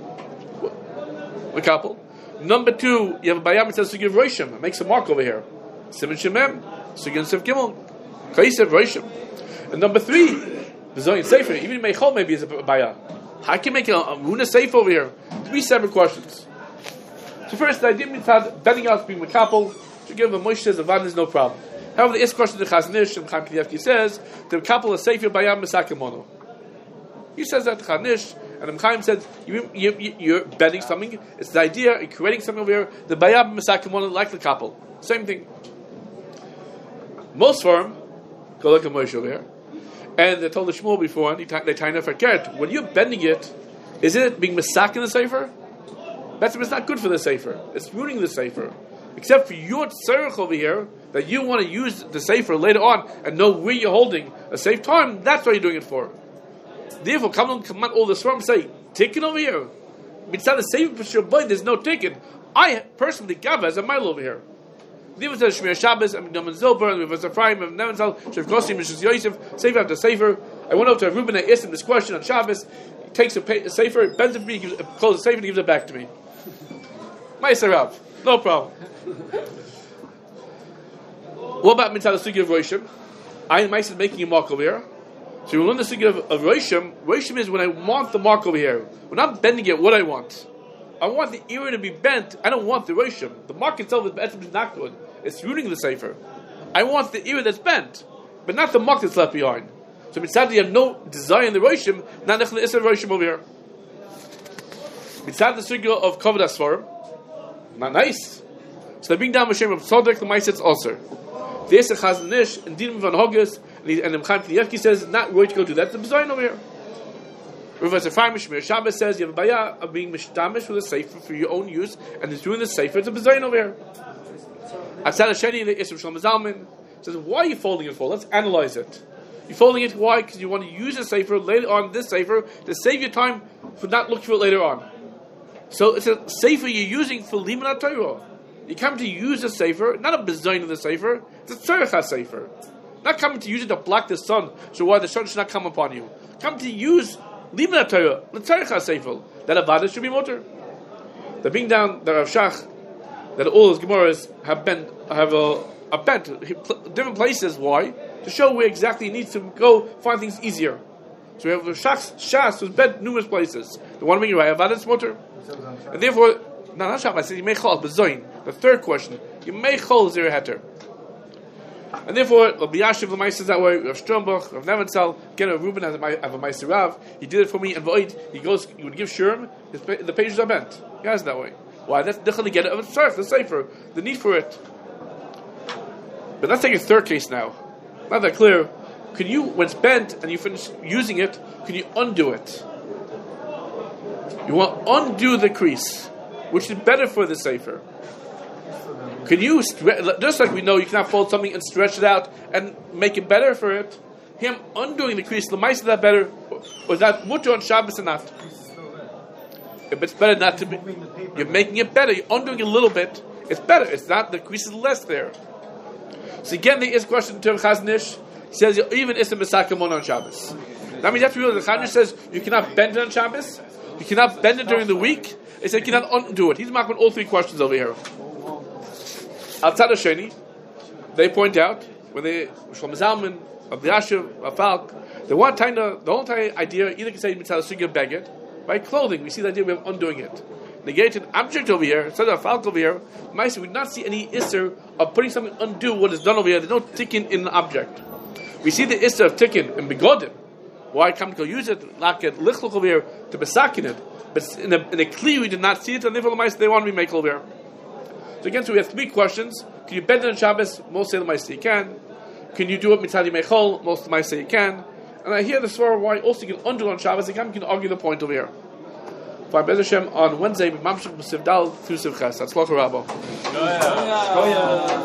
Mekapel. Number two, you have a bayam that says sugiv roishim. It makes a mark over here. Simon shemem, sugiv sev gimel, kaisev roishim. And number three, the zoyin sefer. Even meichol maybe is a bayam. How can you make a, a runa sefer over here? Three separate questions. So first, the idea means bending out being mekapel. Sugiv a Moshe says avan is no problem. However, the is question the Chaznish and Chaim Kiyevki says the couple of sefer bayam mesakemono. He says that Chaznish and the Chaim said you, you, you, you're bending something. It's the idea of creating something over here. The bayam mesakemono like the couple, same thing. Most firm go like a Moshe over here, and they told the Shmuel before and they tie enough forget when you're bending it, is it being mesak in the sefer? That's it's not good for the sefer. It's ruining the sefer. Except for your tzarech over here, that you want to use the sefer later on and know where you're holding a safe time, that's what you're doing it for. Therefore, come on, come on, all the swarm say, ticket over here. Mitzvah the sefer for boy, there's no ticket. I personally gava as a mile over here. Therefore, says Shmir Shabbos, and Binyamin Zilber, and Rivers Ephraim, and Nevenzel, Shev Kosim, Mishus Yosef, sefer after sefer. I went over to Reuben and asked him this question on Shabbos. He takes a, pay, a sefer, bends it for me, gives, closes the sefer, and gives it back to me. Ma'aser Rav, no problem. What about mitzvah the sugi of Roshim? I and Ma'aser is making a mark over here. So we learn the sugi of, of Roshim. Roshim is when I want the mark over here. When I'm bending it, what I want. I want the ear to be bent. I don't want the Roshim. The mark itself is not good. It's ruining the sefer. I want the ear that's bent, but not the mark that's left behind. So mitzvah you have no desire in the Roshim, not the Isra Roshim over here. Mitzvah the sugi of Kavod Asfarim. Not nice. So they bring down Moshe of Tzaddik, the Ma'aset's ulcer. There's a Chazanish, and Dinim van Hogus, and the Chaim Kiyevki says, not right to go do that. The design over here. Rav Ephraim Shmir Shabbos says, you have a bayah of being mishtamish with a sefer for your own use, and it's doing the sefer, it's a design over here. Atzad Hasheni, the Yisrael Shlomo Zalman, says, why are you folding it for? Let's analyze it. You're folding it, why? Because you want to use the sefer later on, this sefer, to save your time for not looking for it later on. So it's a sefer you're using for Limud Torah. You come to use a sefer, not a design of the sefer, it's a tzarech sefer. Not coming to use it to block the sun, so why the sun should not come upon you. Come to use Limud Torah, the tzarech sefer. That avada should be mutter. They bring down the Rav Shach that all his Gemaras have bent, have a, a bent different places. Why? To show where exactly he needs to go find things easier. So we have Rav Shach's Shas who's bent numerous places. The one bringing right avada is mutter. And therefore, no, not Shabbos. I said you may chol bezoin. The third question, you may chol zera heter. And therefore, Rabbi Yashiv Lamai says that way. Rav Sternbuch, Rav Nevenzel, again, Rav Reuben has a Ma'aser Rav. He did it for me, and Void, he goes, he would give Shurim. The pages are bent. He has it that way. Why? That's the get of the sefer, the sefer, the need for it. But let's take a third case now. Not that clear. Can you, when it's bent and you finish using it, can you undo it? You want to undo the crease, which is better for the sefer. Can you, stre- just like we know you cannot fold something and stretch it out and make it better for it, him undoing the crease, the mice is that better, or is that mutter on Shabbos or not? If it's better not to be, you're making it better, you're undoing it a little bit, it's better, it's not, the crease is less there. So again, there is a question to Chaznish, he says, even is the Mesakamon on Shabbos. That means you have to realize the Chaznish says, you cannot bend it on Shabbos, you cannot bend it during the week, he said, you cannot undo it. He's marking all three questions over here. Al Tzad Sheni, they point out when they Shlomo Zalman, Abdi Yashiv, Falk, they want to the whole entire idea. Either can say mitzvah sugya beged by clothing. We see the idea of undoing it. Negate an object over here instead of a Falk over here. Mice we do not see any isser of putting something undo what is done over here. There's no tikkun in the object. We see the isser of tikkun in begodim. Why come to use it like a lichluch over here to besakin it? But in a, in a kli we did not see it, and therefore the mice they want to be make over here. So again, so we have three questions. Can you bend it on Shabbos? Most say the mice say you can. Can you do it mitzadi mechol? Most of the mice say you can. And I hear the story why also you can undo it on Shabbos. Again, you can argue the point over here. For Bez Hashem on Wednesday, we mamshich b'Siv Dal through Siv Ches. That's Loch Rabbo.